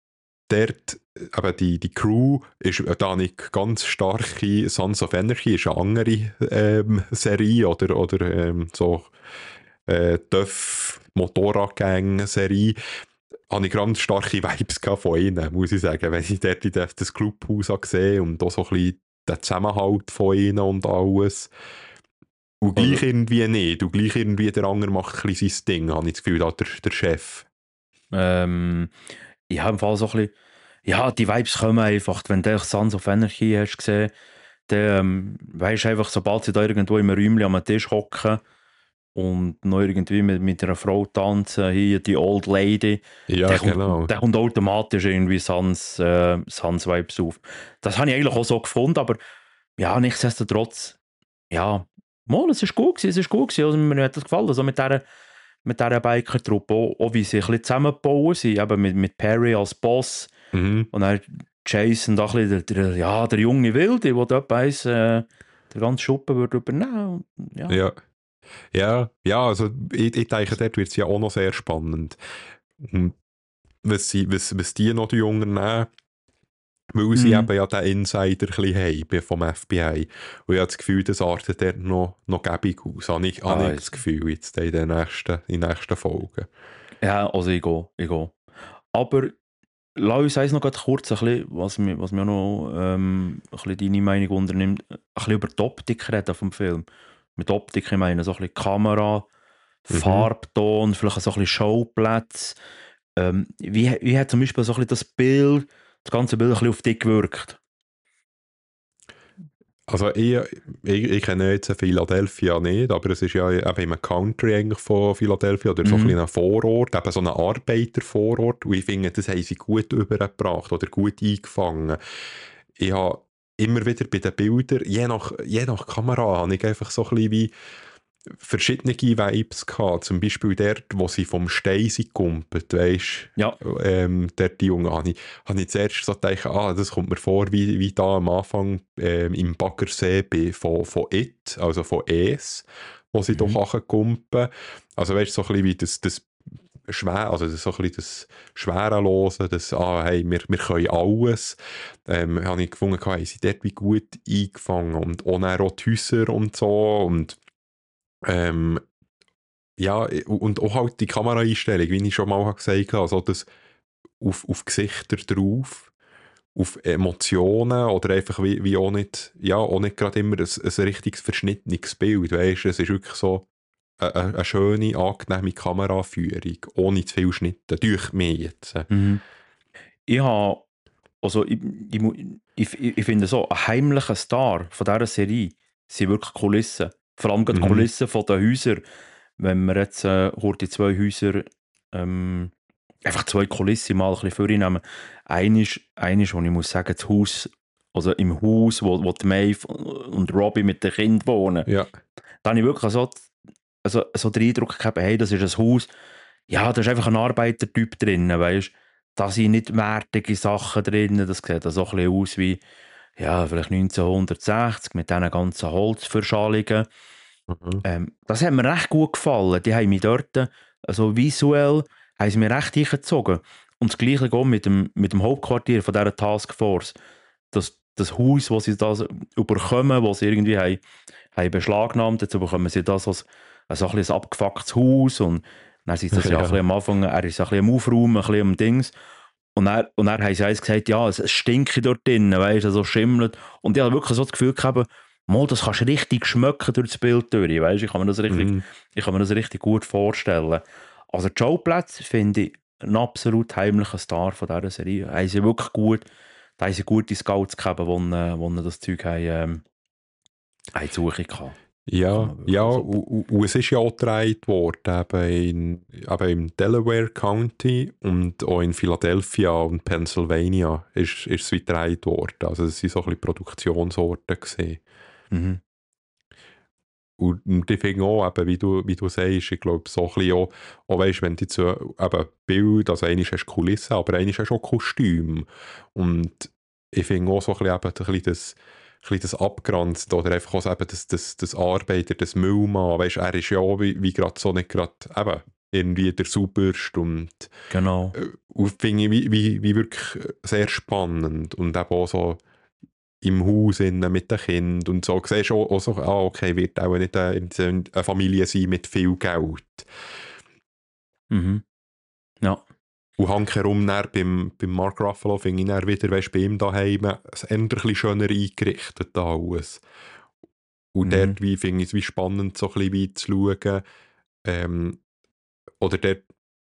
dort, eben die, die Crew ist, da habe ich ganz starke Sons of Anarchy, ist eine andere ähm, Serie oder, oder ähm, so äh, Töff Motorradgang-Serie. Habe ich ganz starke Vibes gehabt von ihnen, muss ich sagen. Wenn ich dort in das, das Clubhaus habe gesehen und auch so ein bisschen den Zusammenhalt von ihnen und alles. Und gleich Also- irgendwie nicht. Und gleich irgendwie der andere macht ein bisschen sein Ding, habe ich das Gefühl, da der, der Chef. ähm, ich habe im Fall so ein bisschen, ja, die Vibes kommen einfach, wenn du Sons of Anarchy hast gesehen, dann ähm, weisst du einfach, sobald sie da irgendwo im Räumchen am Tisch hocken und noch irgendwie mit, mit einer Frau tanzen, hier die Old Lady, Ja, der, genau. kommt, der kommt automatisch irgendwie Sans, äh, Sans Vibes auf. Das habe ich eigentlich auch so gefunden, aber ja, nichtsdestotrotz, ja, mal, es ist gut gewesen, es ist gut gewesen, also mir hat das gefallen, also mit dieser, mit dieser Biker-Truppe, auch, auch wie sie ein bisschen zusammengebaut sind, eben mit, mit Perry als Boss Mhm. und dann Jason, da ein bisschen der, der, ja, der junge Wilde, der dort eins, äh, den ganzen Schuppen würde übernehmen. Ja. Ja. Ja, ja, also ich, ich denke, dort wird es ja auch noch sehr spannend. Und was, sie, was, was die noch die unternehmen, weil sie Mhm. eben ja den Insider ein bisschen haben vom F B I. Und ich habe das Gefühl, das artet dort noch, noch gäbig aus. Habe ich, habe Ah, ich das Gefühl, jetzt in den nächsten, in den nächsten Folgen. Ja, also ich gehe, ich gehe. Aber lass uns eins noch grad kurz, ein bisschen, was mir, was mir auch noch ähm, ein bisschen deine Meinung unternimmt, ein bisschen über die Optik reden vom Film. Mit Optik, ich meine so ein bisschen Kamera, Mhm. Farbton, vielleicht so ein bisschen Showplätze. Ähm, wie, wie hat zum Beispiel so ein bisschen das Bild, das ganze Bild ein bisschen auf dich gewirkt? Also ich, ich, ich kenne jetzt Philadelphia nicht, aber es ist ja eben im Country eigentlich von Philadelphia oder so ein Mhm. bisschen ein Vorort, eben so ein Arbeitervorort, und ich finde, das haben sie gut übergebracht oder gut eingefangen. Ich habe immer wieder bei den Bildern, je nach, je nach Kamera, habe ich einfach so ein bisschen wie verschiedene Vibes gehabt. Zum Beispiel dort, wo sie vom Stein sind gekumpelt, weisst Ja. ähm, dort die Jungen, habe ich, habe ich zuerst so gedacht, ah, das kommt mir vor, wie, wie da am Anfang ähm, im Baggersee bei, von, von It, also von Es, wo sie Mhm. doch kumpen. Also weißt du, so ein bisschen wie das, das schwer, also das so ein bisschen das Schwerelose, das, ah, hey, wir, wir können alles, ähm, habe ich gefunden, haben sie dort wie gut eingefangen und auch, dann auch die Häuser und so und ähm, ja, und auch halt die Kameraeinstellung, wie ich schon mal gesagt habe, also das auf, auf Gesichter drauf, auf Emotionen oder einfach wie, wie auch nicht, ja, auch nicht gerade immer ein, ein richtiges verschnittenes Bild, weißt du, es ist wirklich so eine, eine schöne, angenehme Kameraführung, ohne zu viel Schnitte, durch mich jetzt. Mhm. Ich habe, also ich, ich, mu- ich, ich ich finde so, ein heimlicher Star von dieser Serie sind wirklich Kulissen. Vor allem gerade die Mhm. Kulissen von den Häusern. Wenn wir jetzt äh, kurz die zwei Häuser, ähm, einfach zwei Kulissen mal ein bisschen vornehmen. Eine ist, eine ist, wo ich muss sagen, das Haus, also im Haus, wo, wo die Maeve und Robbie mit den Kindern wohnen. Ja. Da habe ich wirklich so, also, so den Eindruck gehabt, hey, das ist ein Haus, ja, da ist einfach ein Arbeitertyp drin, weißt du. Da sind nicht wertige Sachen drin, das sieht so ein bisschen aus wie, ja, vielleicht neunzehnhundertsechzig mit diesen ganzen Holzverschalungen. Mhm. Ähm, das hat mir recht gut gefallen. Die haben mich dort, also visuell, haben sie mir recht eingezogen. Und das Gleiche geht mit dem, mit dem Hauptquartier von dieser Taskforce. Das, das Haus, das sie da überkommen, das sie irgendwie haben, haben beschlagnahmt, jetzt bekommen sie das als, als ein, ein abgefucktes Haus und dann sind sie das ja, Ja. ein bisschen am Anfang, er ist ein bisschen am Aufräumen, ein bisschen am Dings. Und dann, und dann haben sie eins gesagt, ja, es, es stinkt dort drin, weißt du, so schimmelt. Und ich habe wirklich so das Gefühl gehabt, mal, das kannst du richtig schmecken durch das Bild durch, weißt du, ich kann mir das richtig, Mhm. ich kann mir das richtig gut vorstellen. Also die Showplätze finde ich ein absolut heimlicher Star von dieser Serie. Haben sie wirklich gut, da haben sie gute Scouts gehabt, die, äh, die das Zeug haben, ähm, haben zu Suche gehabt. Kann Ja, man wirklich ja, so- und, und- und es ist ja auch gedreht worden, eben in, eben im Delaware County und auch in Philadelphia und Pennsylvania ist, ist es wie gedreht worden. Also es waren so ein bisschen Produktionsorte gewesen. Mhm. Und, und ich finde auch, eben, wie, du, wie du sagst, ich glaube, so ein bisschen auch, auch weißt, wenn du jetzt so, eben Bild, also einmal hast du Kulissen, aber einmal hast du auch Kostüm. Und ich finde auch so ein bisschen, eben, ein bisschen das, ein bisschen das Abgrenzt oder einfach auch so eben das, das, das Arbeiter, das Müllmann, weißt, er ist ja auch wie, wie gerade so nicht gerade, eben, irgendwie der sauberste und, Genau. äh, und finde ich wie, wie, wie wirklich sehr spannend und eben auch so im Haus innen mit den Kindern und so. Du siehst auch, auch so, ah, okay, wird auch nicht eine, eine Familie sein mit viel Geld. Mhm. Ja. Und hankerum dann beim, beim Mark Ruffalo finde ich dann wieder, weißt, bei ihm daheim es eher ein bisschen schöner eingerichtet alles. Und Mhm. dort wie, finde ich es wie spannend, so ein bisschen wie zu schauen, ähm, oder dort,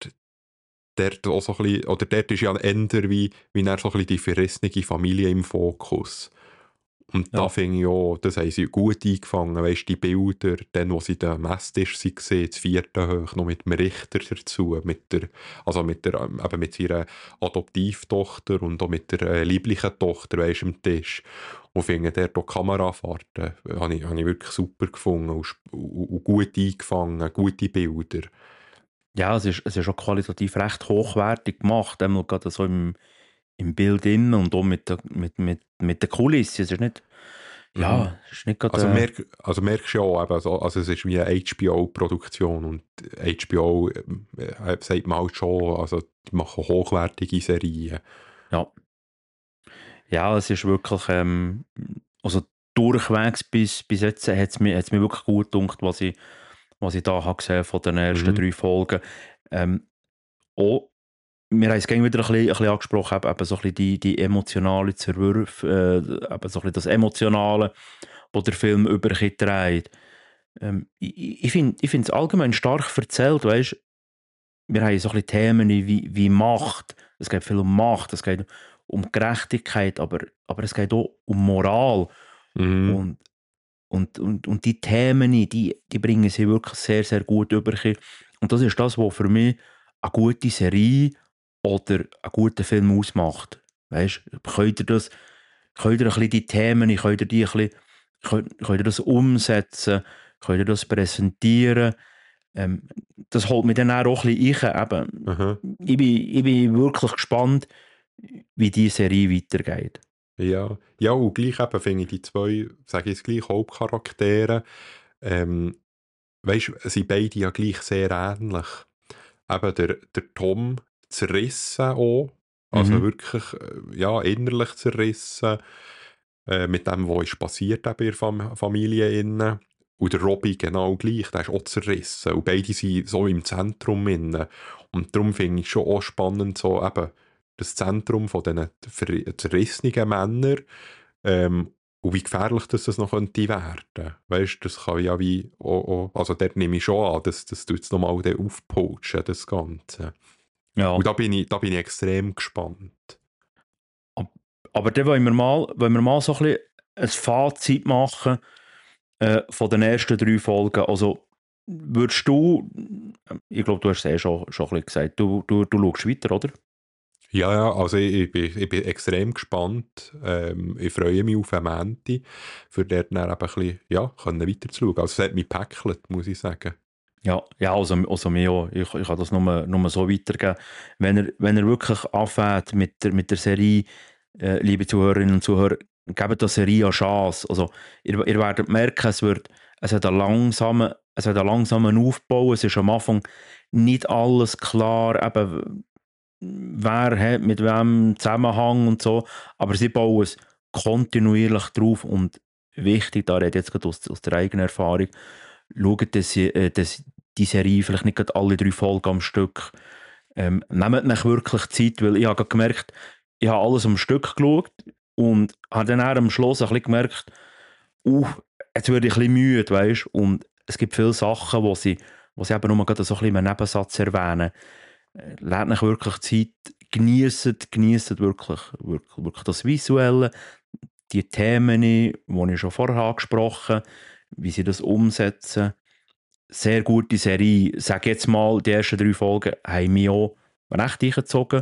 dort auch so ein bisschen, oder dort ist ja eher wie, wie dann so ein bisschen die verrissene Familie im Fokus. Und Ja. da finde ich auch, das haben sie gut eingefangen, weißt, die Bilder, dann, wo sie da am Esstisch waren, das vierte hoch, noch mit dem Richter dazu, mit der, also mit der, ähm, eben mit ihrer Adoptivtochter und auch mit der äh, lieblichen Tochter, weißt, am Tisch. Und finde dort auch Kamerafahrten, äh, habe ich, habe ich wirklich super gefunden und, sp- und, und gut eingefangen, gute Bilder. Ja, es ist, es ist auch qualitativ recht hochwertig gemacht, einmal gerade so im, im Bild innen und auch mit der, mit, mit, mit der Kulisse. Es ist nicht, ja, Mhm. ist nicht gerade... Also, äh, merk, also merkst du ja auch, eben, also, also es ist wie eine H B O-Produktion und H B O äh, sagt man halt schon, also die machen hochwertige Serien. ja. Ja, es ist wirklich, ähm, also durchwegs bis, bis jetzt hat es mir, hat's mir wirklich gut gedacht, was ich, was ich da habe gesehen von den ersten Mhm. drei Folgen. Ähm, auch, wir haben es gerne wieder ein bisschen, ein bisschen angesprochen, eben, eben so ein bisschen die, die emotionale Zerwürfe, äh, eben so ein bisschen das Emotionale, das der Film überträgt. Ähm, ich ich finde ich finde es allgemein stark erzählt, weißt, wir haben so ein bisschen Themen wie, wie Macht. Es geht viel um Macht, es geht um Gerechtigkeit, aber, aber es geht auch um Moral. Mhm. Und, und, und, und die Themen, die, die bringen sie wirklich sehr, sehr gut über. Und das ist das, was für mich eine gute Serie oder einen guten Film ausmacht. Weißt, könnt ihr das, könnt ihr ein bisschen die Themen, könnt ihr, die ein bisschen, könnt, könnt ihr das umsetzen, könnt ihr das präsentieren. Ähm, das holt mich dann auch ein bisschen ein. Eben, Aha. ich, bin, ich bin wirklich gespannt, wie die Serie weitergeht. Ja. Ja, und gleich eben finde ich die zwei, sage ich jetzt gleich, Hauptcharaktere, ähm, weißt du, sind beide ja gleich sehr ähnlich. Eben der, der Tom zerrissen auch, also Mhm. wirklich, äh, ja, innerlich zerrissen, äh, mit dem, was ist passiert eben in der Fam Familie innen. Und der Robby genau gleich, der ist auch zerrissen. Und beide sind so im Zentrum innen. Und darum finde ich schon auch spannend, so eben das Zentrum von diesen ver- zerrissenen Männern, ähm, und wie gefährlich das, das noch könnte werden. Weißt du, das kann ja wie, auch, auch, also dort nehme ich schon an, dass das jetzt nochmal aufputschen, das Ganze. Ja. Und da bin ich, da bin ich extrem gespannt. Ab- Aber dann wollen wir mal, wollen wir mal so ein bisschen ein Fazit machen äh, von den ersten drei Folgen. Also würdest du, ich glaube, du hast es eh schon, schon ein bisschen gesagt, du, du, du schaust weiter, oder? Ja, ja, also ich, ich, bin, ich bin extrem gespannt. Ähm, ich freue mich auf einen Montag, für dort dann eben ein bisschen, ja, können weiterzuschauen. Also es hat mich gepäckelt, muss ich sagen. Ja, ja, also, also mir auch. Ich, ich kann das nur, nur so weitergeben. Wenn er, wenn er wirklich anfängt mit der, mit der Serie, äh, liebe Zuhörerinnen und Zuhörer, gebt der Serie eine Chance. Also, ihr, ihr werdet merken, es, wird, es, hat einen langsamen, es hat einen langsamen Aufbau. Es ist am Anfang nicht alles klar, eben, wer hat mit wem Zusammenhang und so. Aber sie bauen es kontinuierlich drauf. Und wichtig, da rede ich jetzt gerade aus, aus der eigenen Erfahrung, schaut, dass, sie, äh, dass die Serie vielleicht nicht gerade alle drei Folgen am Stück. Ähm, nehmt euch wirklich Zeit, weil ich habe gerade gemerkt, ich habe alles am Stück geschaut und habe dann auch am Schluss ein bisschen gemerkt, uh, jetzt werde ich ein bisschen müde, weißt? Und es gibt viele Sachen, wo sie, wo sie eben nur gerade so ein bisschen im Nebensatz erwähnen. Äh, Lasst euch wirklich Zeit, genießt, genießt wirklich, wirklich, wirklich das Visuelle, die Themen, die ich schon vorher angesprochen habe, wie sie das umsetzen. Sehr gute Serie. Sag jetzt mal, die ersten drei Folgen haben mich auch recht eingezogen.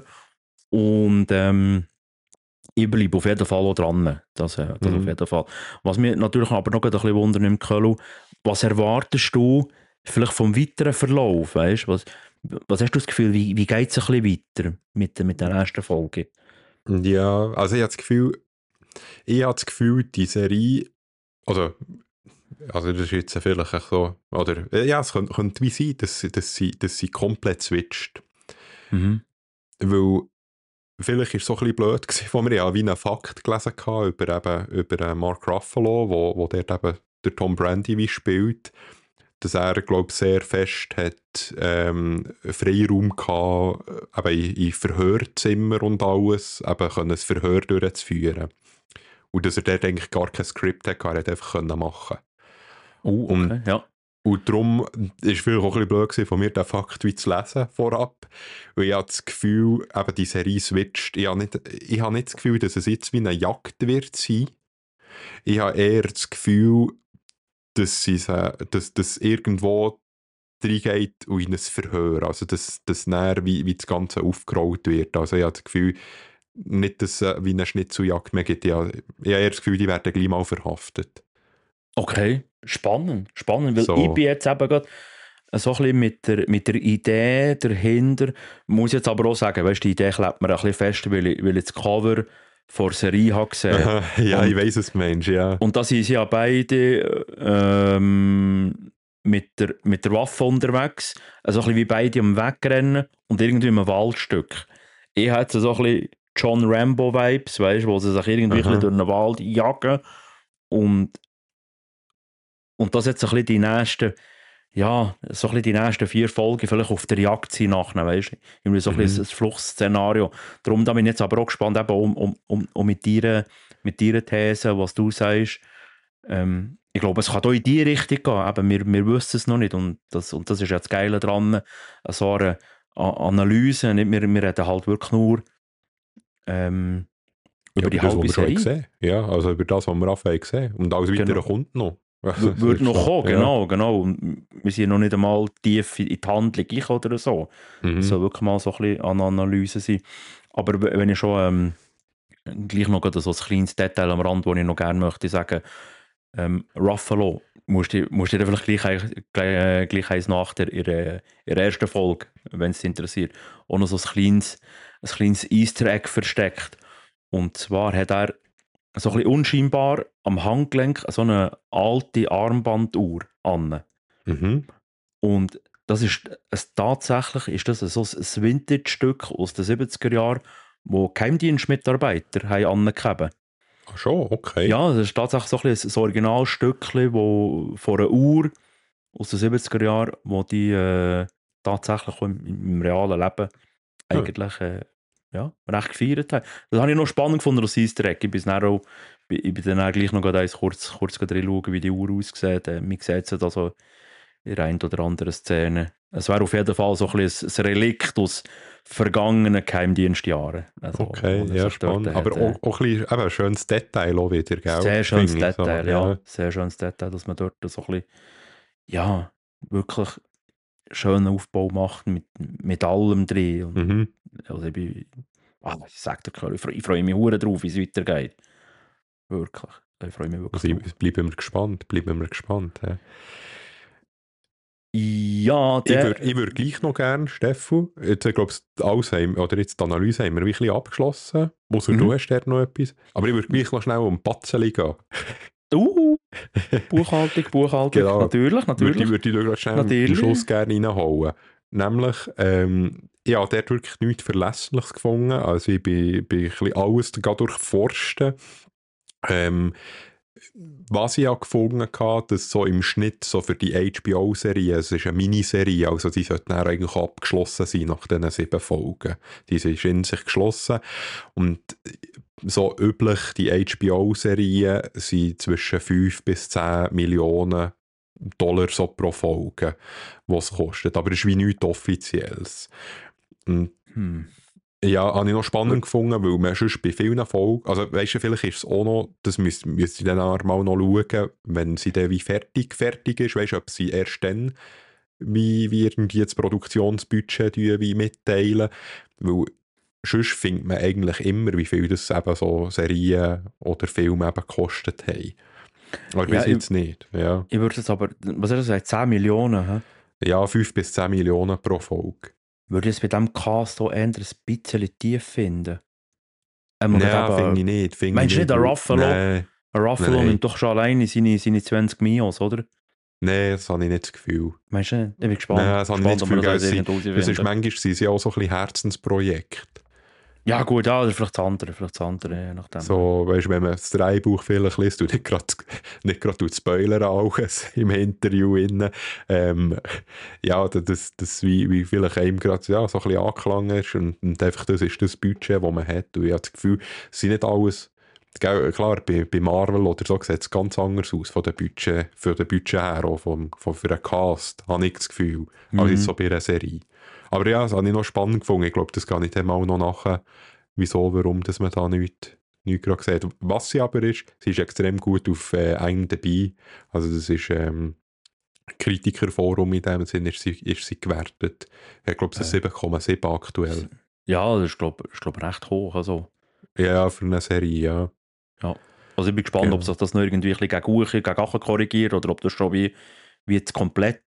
Und ähm, ich bleibe auf jeden Fall auch dran. Das, äh, das Mhm. auf jeden Fall. Was mich natürlich aber noch ein bisschen wundert im Köln, was erwartest du vielleicht vom weiteren Verlauf? Weißt? Was, was hast du das Gefühl, wie, wie geht es ein bisschen weiter mit, mit der ersten Folge? Ja, also ich habe das Gefühl, ich habe das Gefühl, die Serie, oder, also das ist jetzt vielleicht auch so, oder, äh, ja, es könnte, könnte wie sein, dass, sie- dass, sie, dass sie komplett switcht. Mhm. Weil vielleicht war es so ein bisschen blöd gewesen von mir. Ich habe wie einen Fakt gelesen gehabt über, eben, über äh, Mark Ruffalo, wo, wo dort eben der Tom Brady wie spielt, dass er, glaube ich, sehr fest hat ähm, Freiraum gehabt, äh, eben in, in Verhörzimmer und alles, eben können das Verhör durchzuführen. Und dass er dort eigentlich gar kein Skript hatte, er hätte einfach können machen. Oh, okay, Und ja. Und darum war es vielleicht auch ein bisschen blöd gewesen, von mir den Fakt wie zu lesen vorab. Weil ich habe das Gefühl, eben die Serie switcht. Ich habe nicht, ich habe nicht das Gefühl, dass es jetzt wie eine Jagd wird sein. Ich habe eher das Gefühl, dass es dass, dass irgendwo reingeht und in ein Verhör. Also dass, dass näher wie, wie das Ganze aufgerollt wird. Also ich habe das Gefühl, nicht, dass es wie eine Schnitzeljagd mehr gibt. Ich habe, ich habe eher das Gefühl, die werden gleich mal verhaftet. Okay, spannend, spannend, weil So. ich bin jetzt eben gerade so ein bisschen mit der, mit der Idee dahinter, muss jetzt aber auch sagen, weißt, die Idee klebt mir ein bisschen fest, weil ich, weil ich das Cover vor der Serie habe gesehen. ja, und, ich weiss es, Mensch, ja. Und da sind sie ja beide ähm, mit, der, mit der Waffe unterwegs, also ein bisschen wie beide am Wegrennen und irgendwie in einem Waldstück. Ich hatte so ein bisschen John Rambo-Vibes, weißt, wo sie sich irgendwie ein bisschen durch den Wald jagen und, und das jetzt ein bisschen die nächsten, ja, so ein bisschen die nächsten vier Folgen vielleicht auf der Jagd sind nachher, weißt du, irgendwie so ein bisschen ein Fluchtszenario. Darum da bin ich jetzt aber auch gespannt, eben um, um, um, um mit deiner mit deiner These, was du sagst. Ähm, ich glaube, es kann auch in die Richtung gehen, eben, wir, wir wissen es noch nicht und das, und das ist ja das Geile daran, so eine Analyse, nicht, wir, wir reden halt wirklich nur ähm, über ja, die über das, halbe was wir Serie. gesehen. Ja, also über das, was wir anfangen gesehen. Und alles weitere Genau. kommt noch. W- Würde noch kommen, ja. genau, genau. Und wir sind noch nicht einmal tief in die Handlung ich oder so. Mhm. Es soll wirklich mal so ein bisschen an Analyse sein. Aber w- wenn ich schon ähm, gleich noch so ein kleines Detail am Rand, das ich noch gerne möchte sagen, ähm, Ruffalo, musst du musst du dir vielleicht gleich, ein- gleich, äh, gleich eins nach der, ihrer, ihrer ersten Folge, wenn es dich interessiert, auch noch so ein kleines, ein kleines Easter Egg versteckt. Und zwar hat er so ein bisschen unscheinbar am Handgelenk so eine alte Armbanduhr an. Mhm. Und das ist es, tatsächlich ist das so ein Vintage-Stück aus den siebziger Jahren, wo Geheimdienstmitarbeiter haben angegeben. Ach schon, okay. Ja, das ist tatsächlich so ein, bisschen ein Originalstückchen, wo von einer Uhr aus den siebziger Jahren, wo die äh, tatsächlich auch im, im realen Leben eigentlich äh, ja, recht gefeiert haben. Das habe ich noch spannend gefunden als Easter Egg. Ich bin dann auch, ich bin dann auch gleich noch gerade eins kurz, kurz drin schauen, wie die Uhr aussieht. Äh, man sieht es also in der einen oder anderen Szene. Es wäre auf jeden Fall so ein, bisschen ein Relikt aus vergangenen Geheimdienstjahren. Also, Okay, wo er ja, sich dort spannend. hat, Aber äh, auch, auch ein, bisschen, eben ein schönes Detail auch wieder, gell? Sehr schönes Finde ich Detail, so, ja. ja. Sehr schönes Detail, dass man dort so ein bisschen, ja, wirklich schönen Aufbau macht mit, mit allem drin. Und, Mhm. also ich bin, ah, ich sag dir, ich freue, ich freue mich hure drauf, wie es weitergeht. Wirklich. Ich freue mich wirklich Also, drauf. ich- bleiben wir gespannt, bleiben wir gespannt. Ja. Ja, Ich der... würde ich würd gleich noch gerne, Steffu, jetzt, ich glaube, alles haben, oder jetzt die Analyse haben wir ein bisschen abgeschlossen, ausser Mhm. du hast dort noch etwas, aber ich würde gleich noch schnell um Patzeli gehen. Uh, Buchhaltung, Buchhaltung. Genau. Natürlich, natürlich. Würde ich, würde ich da gerade schnell Natürlich. am Schluss gerne reinhauen. Nämlich, ähm, ich habe dort wirklich nichts Verlässliches gefunden, also ich bin, bin ein bisschen alles da durchforsten. Ähm, was ich auch gefunden habe, dass so im Schnitt so für die H B O-Serie, es ist eine Miniserie, also die sollte dann eigentlich abgeschlossen sein nach diesen sieben Folgen. Die ist in sich geschlossen und so üblich, die H B O-Serien sind zwischen fünf bis zehn Millionen Dollar so pro Folge, was es kostet, aber es ist wie nichts Offizielles. Und Hm. ja, habe ich noch spannend gefunden, weil man sonst bei vielen Folgen, also weißt du, vielleicht ist es auch noch, das müsste müsst ich dann auch mal noch schauen, wenn sie dann wie fertig fertig ist, weißt du, ob sie erst dann wie, wie irgendwie das Produktionsbudget wie mitteilen, weil sonst findet man eigentlich immer, wie viel das eben so Serien oder Filme eben gekostet haben. Aber Ja, bis jetzt nicht, ja. Ich würde jetzt aber, was hast du gesagt, zehn Millionen, hä? Ja, fünf bis zehn Millionen pro Folge. Würde ich es bei diesem Cast auch eher ein bisschen tief finden? Ähm, oder Nein, eben- finde ich nicht. Find Meinst ich du nicht, der weil- Ruffalo? Nein, Ein Ruffalo Nein. nimmt doch schon alleine seine, seine zwanzig Mios, oder? nein, das habe ich nicht das Gefühl. Meinst du nicht? Ich bin gespannt. Nein, das habe ich nicht das Gespannt, ob Gefühl. wir das Es irgendwo sind- Das ist herausfinden. manchmal sind sie auch so ein bisschen Herzensprojekte. Ja gut, ja, oder vielleicht das andere, vielleicht das andere, je nachdem. So, weißt, wenn man das Drehbuch vielleicht liest und nicht gerade nicht gerade Spoiler auch im Interview innen, ähm, ja, das, das wie, wie vielleicht einem gerade ja, so ein bisschen angeklungen ist und, und einfach das ist das Budget, das man hat und ich habe das Gefühl, es sind nicht alles, gell, klar, bei, bei Marvel oder so sieht es ganz anders aus von der Budget, für den Budget her, auch vom, vom, für einen Cast, habe ich das Gefühl, als Mhm. jetzt so bei einer Serie. Aber ja, das habe ich noch spannend gefunden. Ich glaube, das kann ich dem auch noch nachher, wieso, warum, dass man da nichts nicht gerade sieht. Was sie aber ist, sie ist extrem gut auf äh, I M D B. Also das ist ähm, Kritikerforum in dem Sinne, ist sie, ist sie gewertet. Ich glaube, es ist Äh. sieben Komma sieben aktuell. Ja, das ist glaube ich glaub, recht hoch. Also. Ja, für eine Serie, ja. Also ich bin gespannt, Genau. ob sich das noch irgendwie ein bisschen gegen Uche, gegen Achen korrigiert oder ob das schon wie, wie jetzt komplett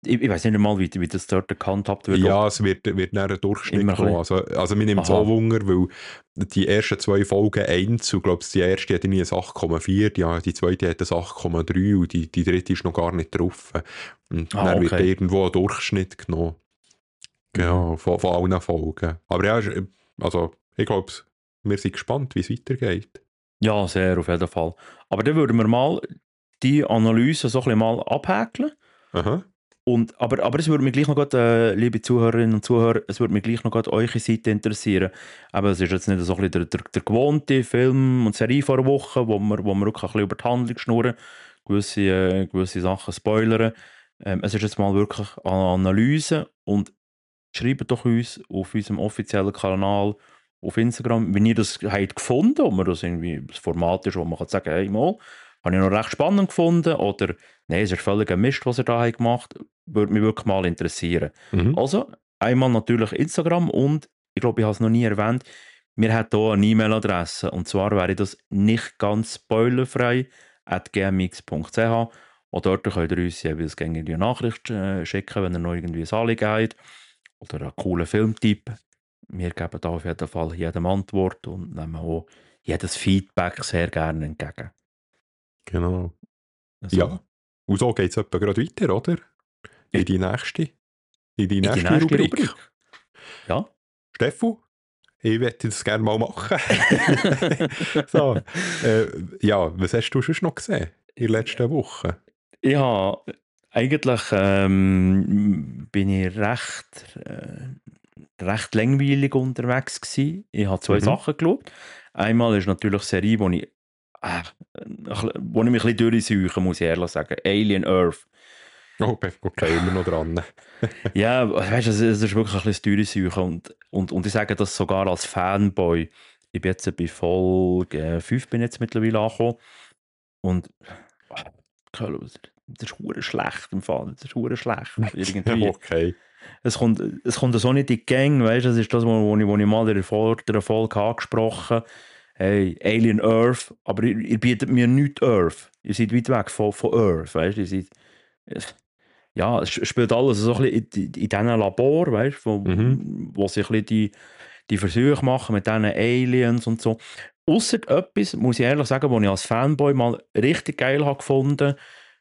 ich, ich weiß nicht einmal, wie, wie das dort gehandhabt wird. Ja, es wird, wird dann ein Durchschnitt Immer ein kommen. Also, also mir nimmt es Aha. auch Wunder, weil die ersten zwei Folgen eins, und glaube die erste hat irgendwie ein acht Komma vier, die, die zweite hat ein acht Komma drei und die, die dritte ist noch gar nicht drauf. Und Ah, dann wird okay. irgendwo ein Durchschnitt genommen. Genau, von, von allen Folgen. Aber ja, ist- also ich glaube, wir sind gespannt, wie es weitergeht. Ja, sehr, auf jeden Fall. Aber dann würden wir mal die Analyse so ein bisschen mal abhäkeln. Aha. Und, aber, aber es würde mich gleich noch grad, äh, liebe Zuhörerinnen und Zuhörer, es würde mich gleich noch grad eure Seite interessieren. Aber es ist jetzt nicht so ein bisschen der, der, der gewohnte Film und Serie vor einer Woche, wo wir, wo wir wirklich ein bisschen über die Handlung schnurren, gewisse, äh, gewisse Sachen spoilern. Ähm, es ist jetzt mal wirklich eine Analyse und schreibt doch uns auf unserem offiziellen Kanal auf Instagram, wenn ihr das habt gefunden, ob man das irgendwie das Format ist, wo man kann sagen, hey, mal, habe ich noch recht spannend gefunden oder nein, es ist völlig ein Mist, was ihr da habt gemacht, würde mich wirklich mal interessieren. Mhm. Also, einmal natürlich Instagram und ich glaube, ich habe es noch nie erwähnt, wir haben hier eine E-Mail-Adresse und zwar wäre das nicht ganz spoilerfrei at gmx punkt c h und dort könnt ihr uns jeweils eine Nachricht äh, schicken, wenn ihr noch irgendwie ein Anliegen habt oder einen coolen Filmtipp. Wir geben da auf jeden Fall jedem Antwort und nehmen auch jedes Feedback sehr gerne entgegen. Genau. Also, Ja. Und so geht es etwa gerade weiter, oder? In Ja. die nächste, in die in nächste, die nächste Rubrik. Rubrik. Ja. Steffu, ich möchte das gerne mal machen. so, äh, ja, was hast du sonst noch gesehen in der letzten Woche? Ich habe eigentlich ähm, bin ich recht, äh, recht langweilig unterwegs gewesen. Ich habe zwei Mhm. Sachen geschaut. Einmal ist natürlich eine Serie, wo ich, äh, wo ich mich ein bisschen durchsuche, muss ich ehrlich sagen. Alien Earth. Oh, okay, immer noch dran. Ja, weißt du, es es ist wirklich ein bisschen durchsuchen und, und, und ich sage das sogar als Fanboy. Ich bin jetzt bei Folge fünf bin jetzt mittlerweile angekommen und das ist verdammt schlecht im Fall. Das ist verdammt schlecht. Irgendwie. Okay. Es kommt, es kommt so nicht in die Gang, weißt du, das ist das, was ich, wo ich mal in der vorderen Folge angesprochen habe. Hey, Alien Earth, aber ihr, ihr bietet mir nicht Earth. Ihr seid weit weg von, von Earth, weißt du, ihr seid... Ja, es spielt alles so ein bisschen in, in diesen Labor, weißt, wo, Mhm. wo sie ein bisschen die, die Versuche machen mit diesen Aliens und so. Ausser etwas, muss ich ehrlich sagen, was ich als Fanboy mal richtig geil habe gefunden.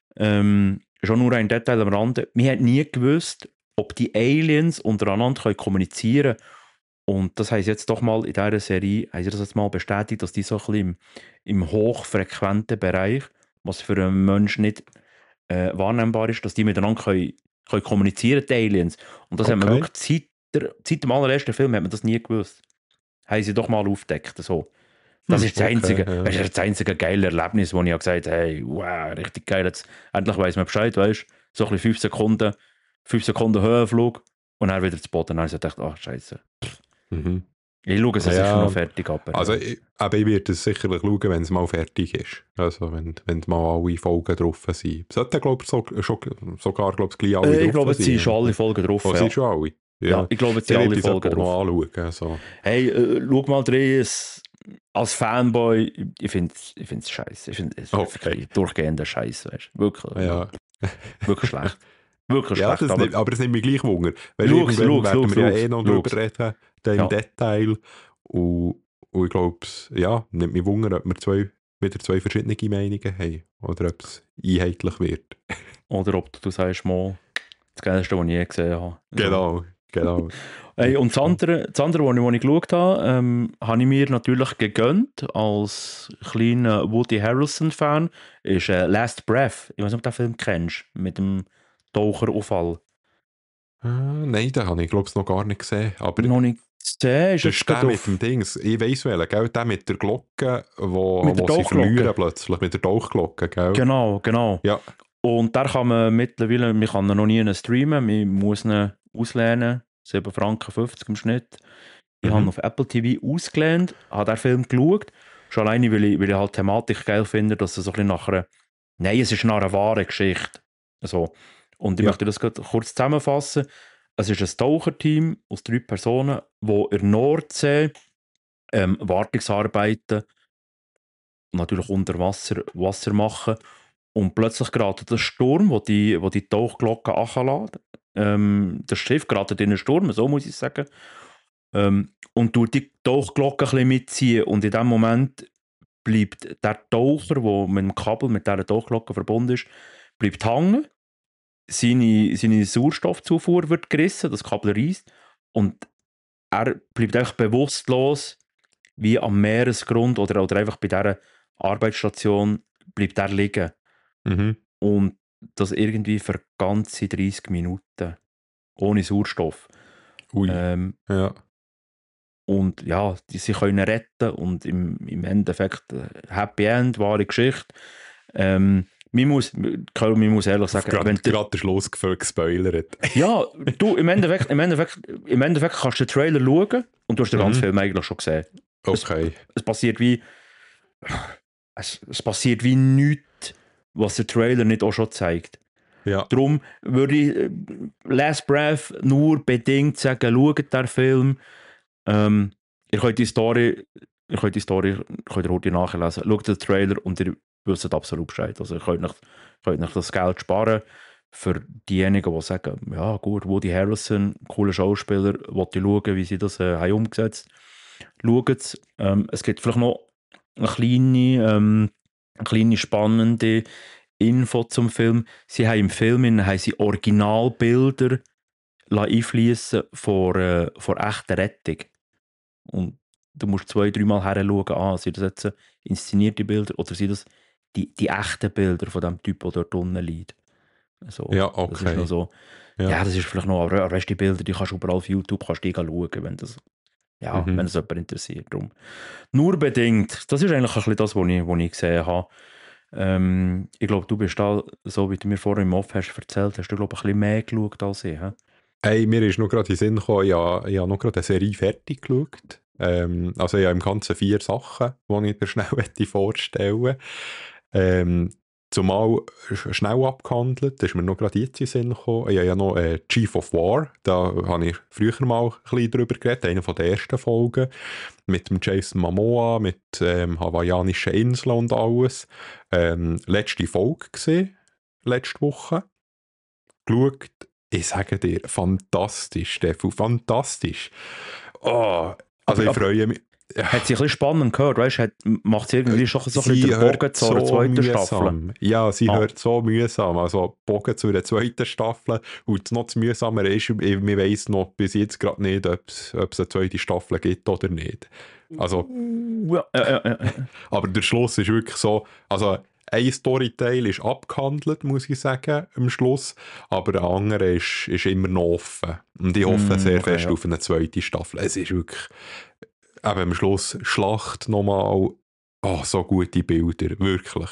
Ähm, schon nur ein Detail am Rande. Wir haben nie gewusst, ob die Aliens untereinander können kommunizieren können. Und das heisst jetzt doch mal in dieser Serie, haben sie das jetzt mal bestätigt, dass die so ein bisschen im, im hochfrequenten Bereich, was für einen Menschen nicht äh, wahrnehmbar ist, dass die miteinander können, können kommunizieren, die Aliens. Und das Okay. hat man wirklich seit, der, seit dem allerersten Film hat man das nie gewusst. Haben sie doch mal aufgedeckt. So. Das Hm, ist das okay, einzige, ja. das ist das einzige geile Erlebnis, wo ich habe gesagt habe, hey, wow, richtig geil, jetzt, endlich weiss man Bescheid, weißt du, so ein bisschen fünf Sekunden, fünf Sekunden Höhenflug und dann wieder zu Boden. Und dann habe ich gedacht, ach, scheiße. Mhm. Ich schaue es Ja, sicher noch fertig ab. Also ich, aber ich werde es sicherlich schauen, wenn es mal fertig ist. Also wenn, wenn mal alle Folgen drauf sind. Sollten, glaube ich, so, schon, sogar glaub ich, gleich alle äh, ich drauf glaube, jetzt sein. sind schon alle Folgen drauf. Oh, Ja. sind schon alle? Ja, ich glaube, jetzt sind Dann alle werde ich es Folgen etwa drauf. mal anschauen. So. Hey, äh, schau mal drin, es, als Fanboy, ich finde es ich find's scheiße. Ich finde es Okay. wirklich durchgehender Scheiß, weißt du. Wirklich. Ja, Wirklich schlecht. Wirklich ja schlecht. das aber nimmt, aber es nimmt mich gleich Wunder. Weil Schau's, irgendwann schau's, werden schau's, wir ja schau's, eh noch schau's. drüber reden, dann im Ja. Detail. Und, und ich glaube, ja, nimmt mich Wunder, ob wir zwei, wieder zwei verschiedene Meinungen haben. Oder ob es einheitlich wird. Oder ob du sagst, mal, das Geilste, was ich je gesehen habe. So. Genau, genau. Hey, und das andere, das andere, was ich, was ich geschaut habe, ähm, habe ich mir natürlich gegönnt als kleiner Woody Harrelson-Fan, ist äh, Last Breath. Ich weiß nicht, ob du den Film kennst, mit dem Taucherunfall. Äh, nein, den habe ich glaube ich noch gar nicht gesehen. Aber Noch nicht gesehen, ist das jetzt ist der gerade mit auf... dem Dings. Ich weiss welchen, gell? Der mit der Glocke, wo, Mit der wo sie Tauchglocke. verlieren plötzlich. Mit der Tauchglocke, gell? Genau, genau. Ja. Und da kann man mittlerweile, man kann ihn noch nie streamen, man muss ihn auslehnen, sieben Franken fünfzig im Schnitt. Ich Mhm. habe auf Apple T V ausgelehnt, habe den Film geschaut, schon alleine, weil ich, weil ich halt die Thematik geil finde, dass es so ein bisschen nach einer, nein, es ist nach einer wahren Geschichte. So. Und ich Ja. möchte das gerade kurz zusammenfassen. Es ist ein Taucherteam aus drei Personen, die in der Nordsee ähm, Wartungsarbeiten natürlich unter Wasser, Wasser machen. Und plötzlich gerät der Sturm, wo die, wo die Tauchglocke anlässt. Ähm, das Schiff gerät in einen Sturm, so muss ich sagen. Ähm, und tut die Tauchglocke ein bisschen mitziehen. Und in dem Moment bleibt der Taucher, der mit dem Kabel, mit dieser Tauchglocke verbunden ist, bleibt hängen. Seine, seine Sauerstoffzufuhr wird gerissen, das Kabel reißt. Und er bleibt einfach bewusstlos, wie am Meeresgrund oder, oder einfach bei dieser Arbeitsstation bleibt er liegen. Mhm. Und das irgendwie für ganze dreißig Minuten. Ohne Sauerstoff. Ui. Ähm, Ja. und ja, die, sie können ihn retten und im, im Endeffekt äh, Happy End, wahre Geschichte. Ähm, man muss, Karl, man muss ehrlich sagen, Gerade wenn der- gerade der Schluss gefühlt gespoilert. ja, du, im Endeffekt, im, Endeffekt, im Endeffekt kannst du den Trailer schauen und du hast den ganzen Mhm. Film eigentlich schon gesehen. Okay. Es passiert wie es, es passiert wie nichts, was der Trailer nicht auch schon zeigt. Ja. Darum würde ich äh, Last Breath nur bedingt sagen, schaut den Film. Ähm, ihr könnt die Story, ihr könnt die Story, könnt ihr heute nachlesen. Schaut den Trailer und ihr wisst absolut Bescheid. Also ihr könnt nicht, könnt nicht das Geld sparen für diejenigen, die sagen, ja gut, Woody Harrelson, cooler Schauspieler, wollte ich schauen, wie sie das äh, haben umgesetzt. Schaut es. Ähm, es gibt vielleicht noch eine kleine, ähm, eine kleine spannende Info zum Film. Sie haben im Film in, haben sie Originalbilder einfließen vor, äh, vor echter Rettung. Und du musst zwei, dreimal her schauen, ah, sind das jetzt inszenierte Bilder oder sind das die, die echten Bilder von dem Typ, der dort unten liegt. So, Ja, Das ist okay. noch so, Ja. ja. das ist vielleicht noch, aber der Rest der Bilder, die kannst du überall auf YouTube kannst du die schauen, wenn das, ja, Mhm. wenn es jemand interessiert. Darum. Nur bedingt. Das ist eigentlich ein bisschen das, was ich, was ich gesehen habe. Ähm, ich glaube, du bist da, so wie du mir vorhin im Off hast erzählt, hast du, glaube ich, ein bisschen mehr geschaut als ich. He? Hey, mir ist noch gerade in den Sinn gekommen, ich habe, ich habe noch gerade eine Serie fertig geschaut. Ähm, also ich habe im Ganzen vier Sachen, die ich dir schnell möchte vorstellen ähm, Zumal sch- schnell abgehandelt, das ist mir noch gerade jetzt in den Sinn gekommen. Ich habe ja noch äh, Chief of War, da habe ich früher mal ein bisschen drüber geredet, eine von der ersten Folgen, mit dem Jason Momoa, mit ähm, hawaiianischen Inseln und alles. Ähm, letzte Folge gesehen, letzte Woche. Geschaut, ich sage dir, fantastisch, Steffu, fantastisch. Oh, also Aber- ich aber- freue mich. Hat sich ein bisschen spannend gehört, weißt du, macht es irgendwie schon so ein bisschen Sie den hört Bogen zur zweiten Staffel. mühsam. Ja, sie Ah. hört so mühsam. Also Bogen zu der zweiten Staffel. Und noch das Mühsamere ist, ich, ich weiss noch bis jetzt gerade nicht, ob es ob es eine zweite Staffel gibt oder nicht. Also, Ja, ja, ja, ja. aber der Schluss ist wirklich so, also ein Storyteil ist abgehandelt, muss ich sagen, am Schluss, aber der andere ist, ist immer noch offen. Und ich hoffe Mm, sehr okay, fest ja. auf eine zweite Staffel. Es ist wirklich, eben am Schluss, Schlacht nochmal, oh, so gute Bilder, wirklich.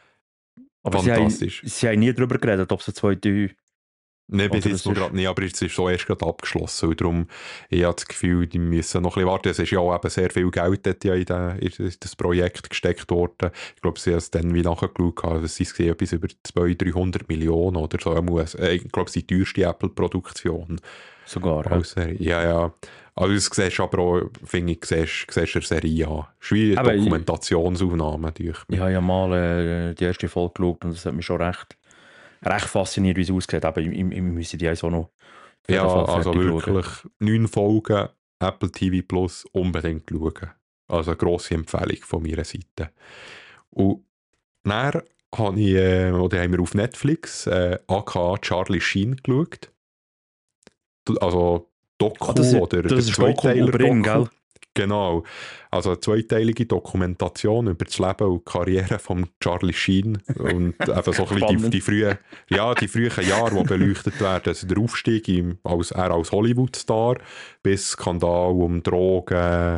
Aber sie haben, Fantastisch. sie haben nie darüber geredet, ob es eine zweite... Nein, bis Oder jetzt das noch ist- gerade nicht, aber jetzt ist so erst gerade abgeschlossen. Und darum, ich habe das Gefühl, die müssen noch ein bisschen warten. Es ist ja auch eben sehr viel Geld dort ja in, den, in das Projekt gesteckt worden. Ich glaube, sie haben es dann wie nachgeschaut, also sie sehen etwas über zweihundert, dreihundert Millionen oder so. Äh, Ich glaube, es ist die teuerste Apple-Produktion. Sogar, ja. Als Serie. Ja, ja. Also das siehst du aber auch, finde ich, siehst, siehst du eine Serie an. Es ist wie eine Aber ich- Dokumentationsaufnahme, natürlich. Ich habe ja mal äh, die erste Folge geschaut und das hat mich schon recht, recht fasziniert, wie es aussieht. Aber ich, ich, ich müsste die also noch auf jeden Ja, Fall also fertig wirklich schauen. neun Folgen Apple T V Plus unbedingt schauen. Also eine grosse Empfehlung von meiner Seite. Und dann habe ich, äh, oder haben wir auf Netflix äh, A K A Charlie Sheen geschaut. Du- Also Doku Ah, das ist- oder das der ist Doku Zweiteiler über ihn, Doku. gell? Genau. Also eine zweiteilige Dokumentation über das Leben und die Karriere von Charlie Sheen und eben so ein bisschen die, Spannend. die frühen, ja, die frühen Jahre, die beleuchtet werden. Also der Aufstieg im, als, er als Hollywood-Star bis Skandal um Drogen,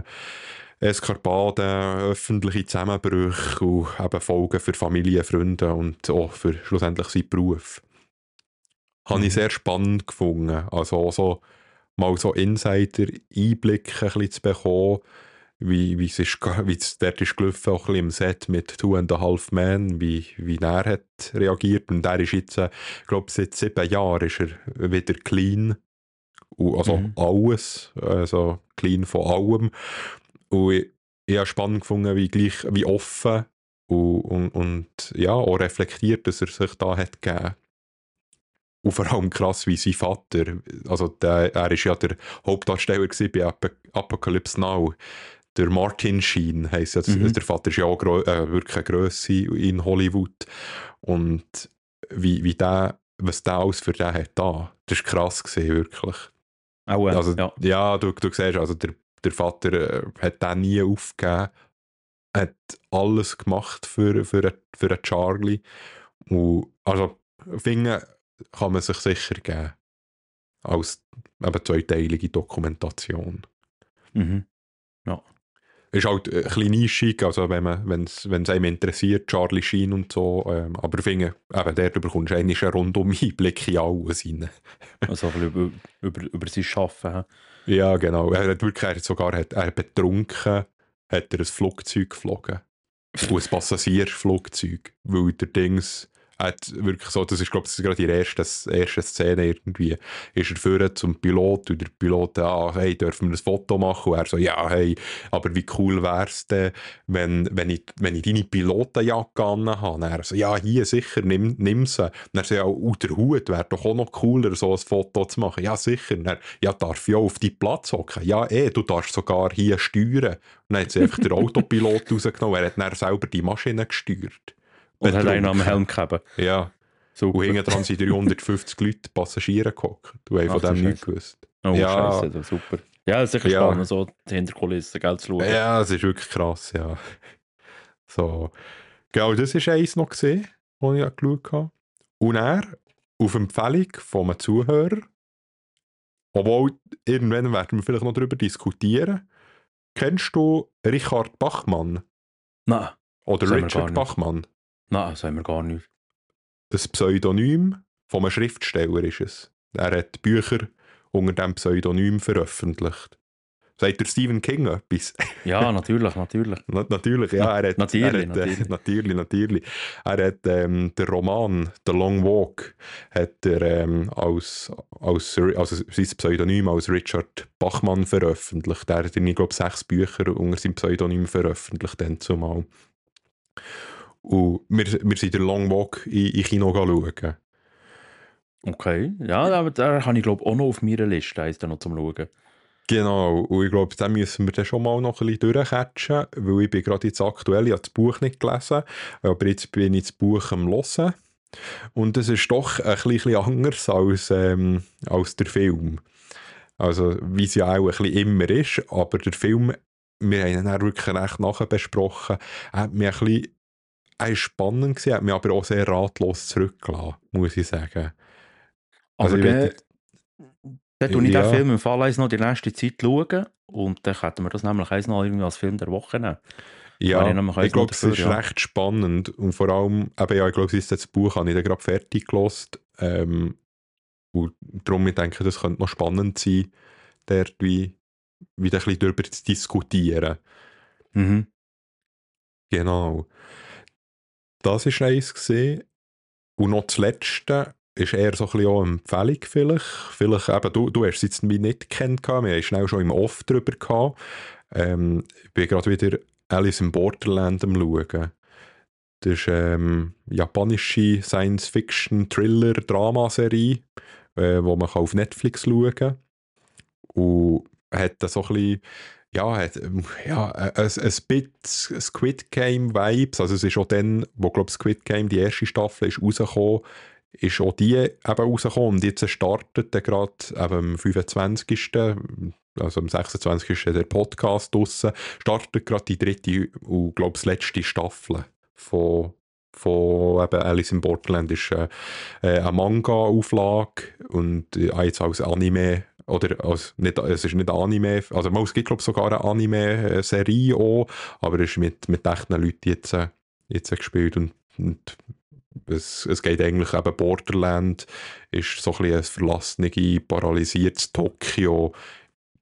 Eskapaden, öffentliche Zusammenbrüche und eben Folgen für Familie, Freunde und auch für schlussendlich seinen Beruf. Habe ich Mhm. sehr spannend gefunden. Also auch so mal so Insider-Einblicke ein bisschen zu bekommen, wie, wie es ist, wie es dort ist gelaufen, auch ein bisschen im Set mit Two and a Half Men, wie, wie er hat reagiert. Und er ist jetzt, äh, ich glaube, seit sieben Jahren ist er wieder clean. Und also Mhm. alles, also clean von allem. Und ich, ich habe spannend gefunden, wie, gleich, wie offen und, und, und ja, auch reflektiert, dass er sich da hat gegeben. Und vor allem krass, wie sein Vater, also der, er war ja der Hauptdarsteller bei Ap- Apocalypse Now, der Martin Sheen heisst jetzt, Mhm. der Vater ist ja auch gro- äh, wirklich eine Grösse in Hollywood. Und wie, wie der, was der alles für den hat da, das war krass gewesen, wirklich. Auch, äh, Also, ja. ja, du, du siehst, also der, der Vater äh, hat den nie aufgegeben, hat alles gemacht für, für, für den Charlie. Und, also, finde, kann man sich sicher geben. Als eben zweiteilige Dokumentation. Mhm. Ja. Ist halt ein bisschen nischig, also wenn man, wenn es einem interessiert, Charlie Sheen und so, ähm, aber ich finde, eben, der bekommst du eigentlich einen rundum Einblick in alles rein. Also ein bisschen über, über, über sein Arbeiten. hä? Ja, genau. Er hat wirklich, er hat sogar, hat, er hat betrunken, hat er ein Flugzeug geflogen. Und ein Passagierflugzeug, weil der Dings hat wirklich so, das ist glaube ich das ist gerade die erste, erste Szene irgendwie, ist er vorne zum Pilot und der Pilot, ah, hey, dürfen wir ein Foto machen? Und er so, ja, hey, aber wie cool wär's denn, wenn, wenn, ich, wenn ich deine Pilotenjacke anhabe? Und er so, ja, hier sicher, nimm, nimm sie. Und er so, ja, und der Hut wäre doch auch noch cooler, so ein Foto zu machen. Ja, sicher. Und er, ja, darf ich auch auf deinen Platz hocken? Ja, eh, du darfst sogar hier steuern. Und dann hat sie einfach den Autopilot rausgenommen, er hat dann selber die Maschine gesteuert. Und hat einen am Betrunken. Helm gehabt. Ja. Super. Und hinten dran sind dreihundertfünfzig Leute Passagiere gehockt. Du hast Ach von du dem nichts Scheisse. gewusst. Oh, Ja. Scheiße, das ist super. Ja, es ist sicher Ja. spannend, so die Hinterkulissen gell, zu schauen. Ja, es ist wirklich krass, ja. So. Genau, das war eins noch gesehen, das ich geschaut habe. Und er, auf Empfehlung von einem Zuhörer, obwohl, irgendwann werden wir vielleicht noch darüber diskutieren, kennst du Richard Bachmann? Nein, Oder Sagen wir gar Richard nicht. Bachmann? nein, das haben wir gar nicht. Ein Pseudonym von einem Schriftsteller ist es. Er hat Bücher unter diesem Pseudonym veröffentlicht. Sagt der Stephen King etwas? Ja, natürlich, natürlich. Na, natürlich, ja. Er hat, Natürlich, er hat, natürlich. Äh, natürlich, natürlich. Er hat ähm, den Roman «The Long Walk» hat er, ähm, als, als, also sein Pseudonym als Richard Bachmann veröffentlicht. Er hat, ich glaube, sechs Bücher unter seinem Pseudonym veröffentlicht, dann zumal. Und wir, wir sind den Long Walk in, in Kino schauen. Okay, ja, aber da habe ich glaube auch noch auf meiner Liste, eins dann noch zum Schauen. Genau, und ich glaube, da müssen wir dann schon mal noch ein bisschen durchcatchen, weil ich bin gerade jetzt aktuell, ich habe das Buch nicht gelesen, aber jetzt bin ich das Buch am Hören. Und es ist doch ein bisschen anders als, ähm, als der Film. Also, wie es ja auch ein bisschen immer ist, aber der Film, wir haben ihn dann wirklich recht nachher besprochen, er hat mich ein bisschen, er ist spannend gewesen, hat mich aber auch sehr ratlos zurückgelassen, muss ich sagen. Aber Also, ich gell, will- dann tue ich Ja. den Film im Fall eins noch die nächste Zeit schauen und dann könnten wir das nämlich eins noch irgendwie als Film der Woche nehmen. Ja, Wäre ich nämlich ich eins glaube, noch es dafür, ist ja. recht spannend und vor allem, eben, ja, ich glaube, es ist das Buch, habe ich dann gerade fertig gelesen. Ähm, und darum, ich denke, das könnte noch spannend sein, dort wie, wie da ein bisschen darüber zu diskutieren. Mhm. Genau. Das ist eins gesehen. Und noch das Letzte ist eher so ein bisschen auch eine Empfehlung vielleicht. Vielleicht eben, du, du hast es jetzt nicht gekannt, wir haben schnell schon im Off drüber gehabt. Ähm, ich bin gerade wieder Alice in Borderland am schauen. Das ist ähm, japanische Science-Fiction-Thriller-Dramaserie, äh, wo man auf Netflix schauen kann. Und hat da so ein bisschen, ja, hat, ähm, ja ein, ein bisschen Squid Game-Vibes. Also es ist auch dann, wo, glaube ich, Squid Game, die erste Staffel ist rausgekommen, ist auch die eben rausgekommen. Und jetzt startet dann gerade eben am fünfundzwanzigsten also am sechsundzwanzigsten der Podcast draussen, startet gerade die dritte und, glaube ich, letzte Staffel von, von eben Alice in Borderland. Ist äh, äh, eine Manga-Auflage und äh, jetzt als Anime, oder als, nicht, es ist nicht Anime, also es gibt, glaube ich, sogar eine Anime-Serie auch, aber es ist mit, mit echten Leuten jetzt, äh, jetzt gespielt und, und es, es geht eigentlich eben, Borderland ist so ein bisschen ein verlassenes, paralysiertes Tokio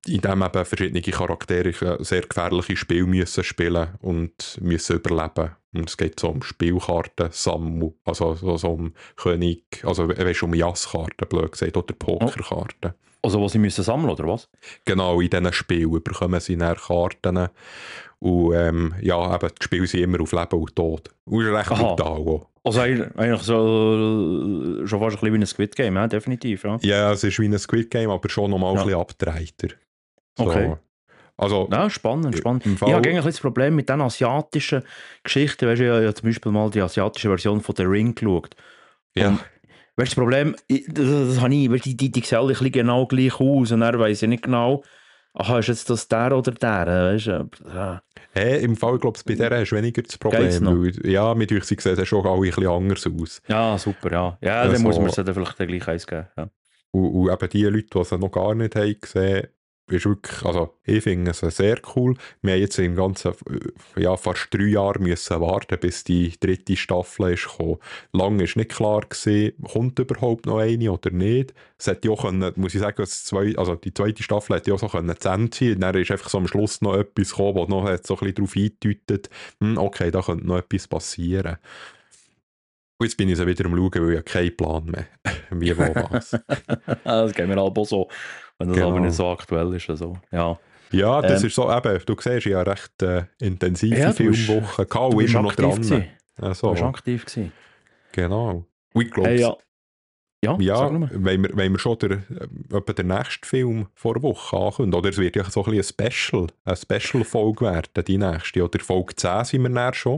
in dem eben verschiedene Charaktere sehr gefährliche Spiele müssen spielen und müssen überleben. Und es geht so um Spielkarten, Sammel, also so, so um König, also weißt du, um Jasskarten, blöd gesagt, oder Pokerkarten. Also, was sie müssen sammeln, oder was? Genau, in diesen Spielen bekommen sie dann Karten. Und ähm, ja, eben, die Spiele sind immer auf Leben und Tod. Und das ist recht Aha. brutal auch. Also eigentlich so, schon fast ein bisschen wie ein Squid Game, ja, definitiv. Ja, Ja, es ist wie ein Squid Game, aber schon nochmal Ja. ein bisschen abgedrehter. So. Okay. Also, Ja, spannend, spannend. im Ich Fall- habe eigentlich ein bisschen das Problem mit den asiatischen Geschichten. Weißt du, ich habe ja zum Beispiel mal die asiatische Version von The Ring geschaut. ja. Und, weißt du, das Problem, ich, das, das habe ich, weißt, die, die, die sehen alle ein bisschen genau gleich aus und dann weiss ich nicht genau, aha, ist jetzt das der oder der, weißt du? Ja. Hey, im Fall, glaube ich, bei der hast du weniger das Geht's noch? Problem. Weil, ja, mit euch sie sehen sie schon alle ein bisschen anders aus. Ja, super, ja. Ja, Also- dann muss man es dann vielleicht dann gleich eins geben. Ja. Und, und eben die Leute, die sie noch gar nicht haben gesehen, ist wirklich, also ich finde es sehr cool. Wir haben jetzt im ganzen, äh, ja, fast drei Jahre müssen warten, bis die dritte Staffel ist gekommen. Lange war nicht klar gewesen, kommt überhaupt noch eine oder nicht. Es hätte ja auch können, muss ich sagen, das zwei, also die zweite Staffel hätte ja auch so können zu Ende sein. Dann ist einfach so am Schluss noch etwas gekommen, wo noch hat so ein bisschen darauf eingedeutet, hm, okay, da könnte noch etwas passieren. Und jetzt bin ich so wieder am Schauen, weil ich habe keinen Plan mehr, wie, wo, was. Das geht mir aber so, wenn das Genau. aber nicht so aktuell ist. Also. Ja. Ja, das Ähm, ist so, eben, du siehst, ich habe recht äh, intensive Ja, du bist- Filmwochen gehabt Du und bist immer noch aktiv dran. gewesen. Also, Du bist aktiv gewesen. genau. Und ich glaube, Hey, ja. Ja, ja, sag mal. wenn wir, wenn wir schon der, äh, etwa den nächsten Film vor der Woche ankündigen, oder es wird ja so ein bisschen ein Special, eine Special-Folge werden, die nächste, oder Folge zehn sind wir näher schon.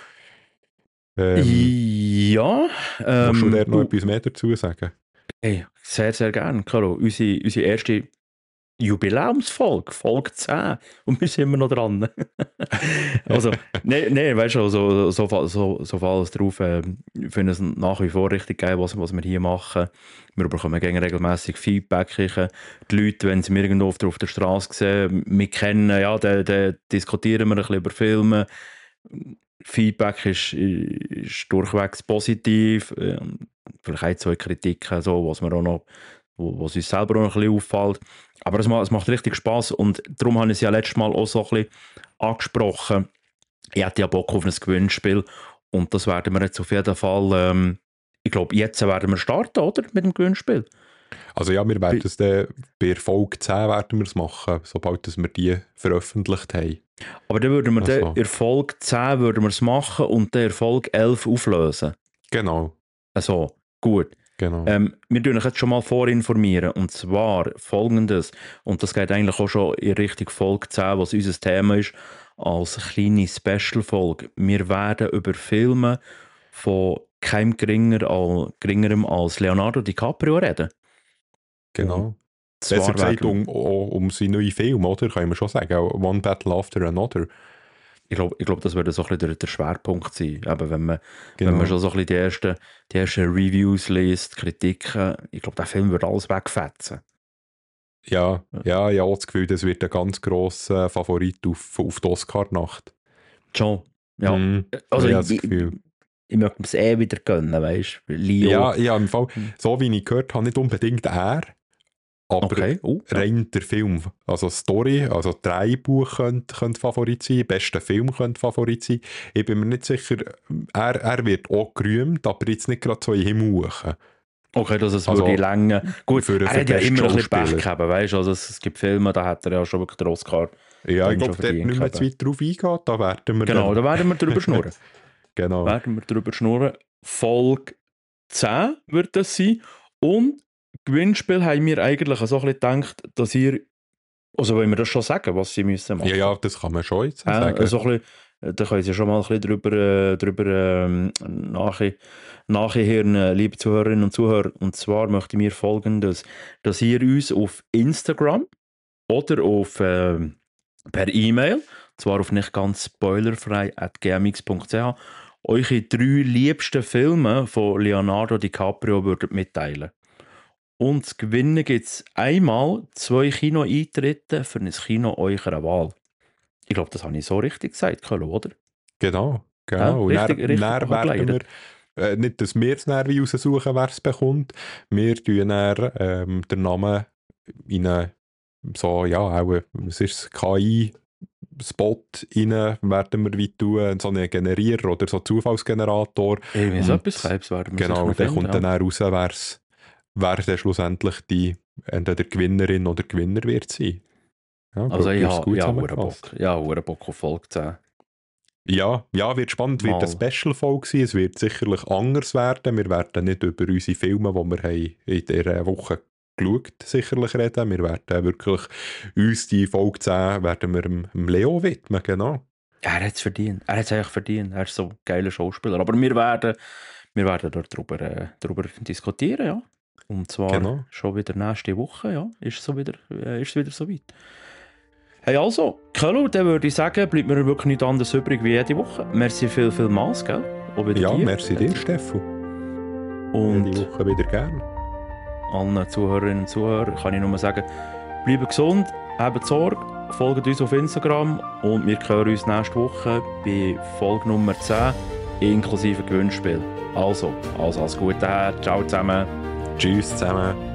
Ähm, Ja. Ähm, Willst du da noch du- etwas mehr dazu sagen? Hey, sehr, sehr gerne, Caro. Unsere, unsere erste Jubiläumsfolge, Folge zehn. Und wir sind immer noch dran. also, nein, nee, weißt du, so, so, so, so, so alles drauf. Äh, ich finde es nach wie vor richtig geil, was, was wir hier machen. Wir bekommen gerne regelmäßig Feedback. Ich, äh, die Leute, wenn sie mir irgendwo auf der, auf der Straße sehen, wir kennen, ja, dann dann diskutieren wir ein bisschen über Filme. Feedback ist, ist durchwegs positiv. Ähm, Vielleicht ein, zwei Kritiken, so, was, wir auch noch, wo, was uns selber auch noch ein bisschen auffällt. Aber es macht, es macht richtig Spass und darum habe ich es ja letztes Mal auch so ein bisschen angesprochen. Ich hätte ja Bock auf ein Gewinnspiel und das werden wir jetzt auf jeden Fall, ähm, ich glaube, jetzt werden wir starten, oder? Mit dem Gewinnspiel. Also ja, wir werden Bei- es dann bei Folge zehn werden wir es machen, sobald dass wir die veröffentlicht haben. Aber dann würden wir Ach dann so. in Folge zehn würden wir es machen und dann in Folge elf auflösen. Genau, Also, gut. genau. Ähm, wir tun euch jetzt schon mal vorinformieren und zwar folgendes, und das geht eigentlich auch schon in Richtung Folge zehn, was unser Thema ist, als kleine Special-Folge. Wir werden über Filme von keinem geringer, al- geringerem als Leonardo DiCaprio reden. Genau. Zwar Besser gesagt wegen- um, um, um seinen neuen Film, oder? Können wir schon sagen. One Battle After Another. Ich glaube, ich glaub, das würde so ein bisschen der, der Schwerpunkt sein. Aber wenn man, Genau. wenn man schon so ein bisschen die ersten, die ersten Reviews liest, Kritiken, ich glaube, der Film würde alles wegfetzen. Ja, ja, ich habe das Gefühl, das wird ein ganz grosser Favorit auf, auf die Oscar-Nacht. Schon. Ja. Mhm. Also ich habe das ich, Gefühl. ich, ich möchte es eh wieder gönnen, weißt du? Leo. Ja, ja, im Fall, Mhm. so wie ich gehört habe, nicht unbedingt er, aber Okay. Oh, ja. rein der Film. Also Story, also Drehbuch könnte, könnte Favorit sein, bester Film könnte Favorit sein. Ich bin mir nicht sicher, er, er wird auch gerühmt, aber jetzt nicht gerade so in den Himmel hoch. Okay, dass es Also, würde länger. Gut, für- er für hat ja besten immer ein bisschen Pech Schauspieler. gehabt, weißt du? Also es, es gibt Filme, da hat er ja schon wirklich den Oscar. Ja, Dann ich glaube, schon dort verdient nicht mehr zu gehabt. weit drauf eingehen, da werden wir Genau, dann, da werden wir drüber schnurren. genau. werden wir drüber schnurren. Folge zehn wird das sein. Und Gewinnspiel haben wir eigentlich so ein bisschen gedacht, dass ihr, also wollen wir das schon sagen, was sie müssen machen? Ja, ja, das kann man schon jetzt Äh, sagen. so ein bisschen, äh, da können Sie schon mal ein bisschen drüber, äh, drüber ähm, nachher, nachhören, äh, liebe Zuhörerinnen und Zuhörer. Und zwar möchte ich mir folgendes, dass ihr uns auf Instagram oder auf, ähm, per E-Mail, zwar auf nicht ganz spoilerfrei at gmx punkt c h, eure drei liebsten Filme von Leonardo DiCaprio würdet mitteilen. Und zu gewinnen gibt es einmal zwei Kino-Eintritte für ein Kino eurer Wahl. Ich glaube, das habe ich so richtig gesagt, Köln, oder? Genau, Ja, genau. Und richtig- dann, richtig dann werden abgeleitet. wir, äh, nicht, dass wir es dann wie raussuchen, wer es bekommt, wir tun dann ähm, den Namen in eine so, ja, auch, was ist es, K I-Spot rein, werden wir wie tun, so einen Generierer oder so einen Zufallsgenerator. Irgendwie so Und etwas Kleibs werden wir genau, sicher noch dann finden, kommt ja. dann auch raus, wer's, wer dann schlussendlich die entweder Gewinnerin oder Gewinner wird sein. Ja, Also glaub, ich du hast es habe gut ja hure zusammengefasst. Bock. Ja, hure Bock auf Folge zehn. Ja, ja, wird spannend, wird Mal. eine Special-Folge sein, es wird sicherlich anders werden. Wir werden nicht über unsere Filme, die wir haben in dieser Woche geschaut, sicherlich reden. Wir werden wirklich uns die Folge zehn werden wir dem, dem Leo widmen, genau. Ja, er hat es verdient. Er hat es eigentlich verdient. Er ist so ein geiler Schauspieler. Aber wir werden, wir werden dort darüber, äh, darüber diskutieren, ja. Und zwar Genau. schon wieder nächste Woche, ja. Ist so wieder, äh, ist es wieder soweit. Hey, also, Köllo, dann würde ich sagen, bleibt mir wirklich nichts anderes übrig wie jede Woche. Merci viel, vielmals, gell? Auch wieder Ja, dir. merci dir, Steffu. Und Die Woche wieder gerne. allen Zuhörerinnen und Zuhörern kann ich nur sagen, bleibt gesund, habt Sorge, folgt uns auf Instagram und wir hören uns nächste Woche bei Folge Nummer zehn inklusive Gewinnspiel. Also, also alles Gute her, ciao zusammen. Tschüss zusammen.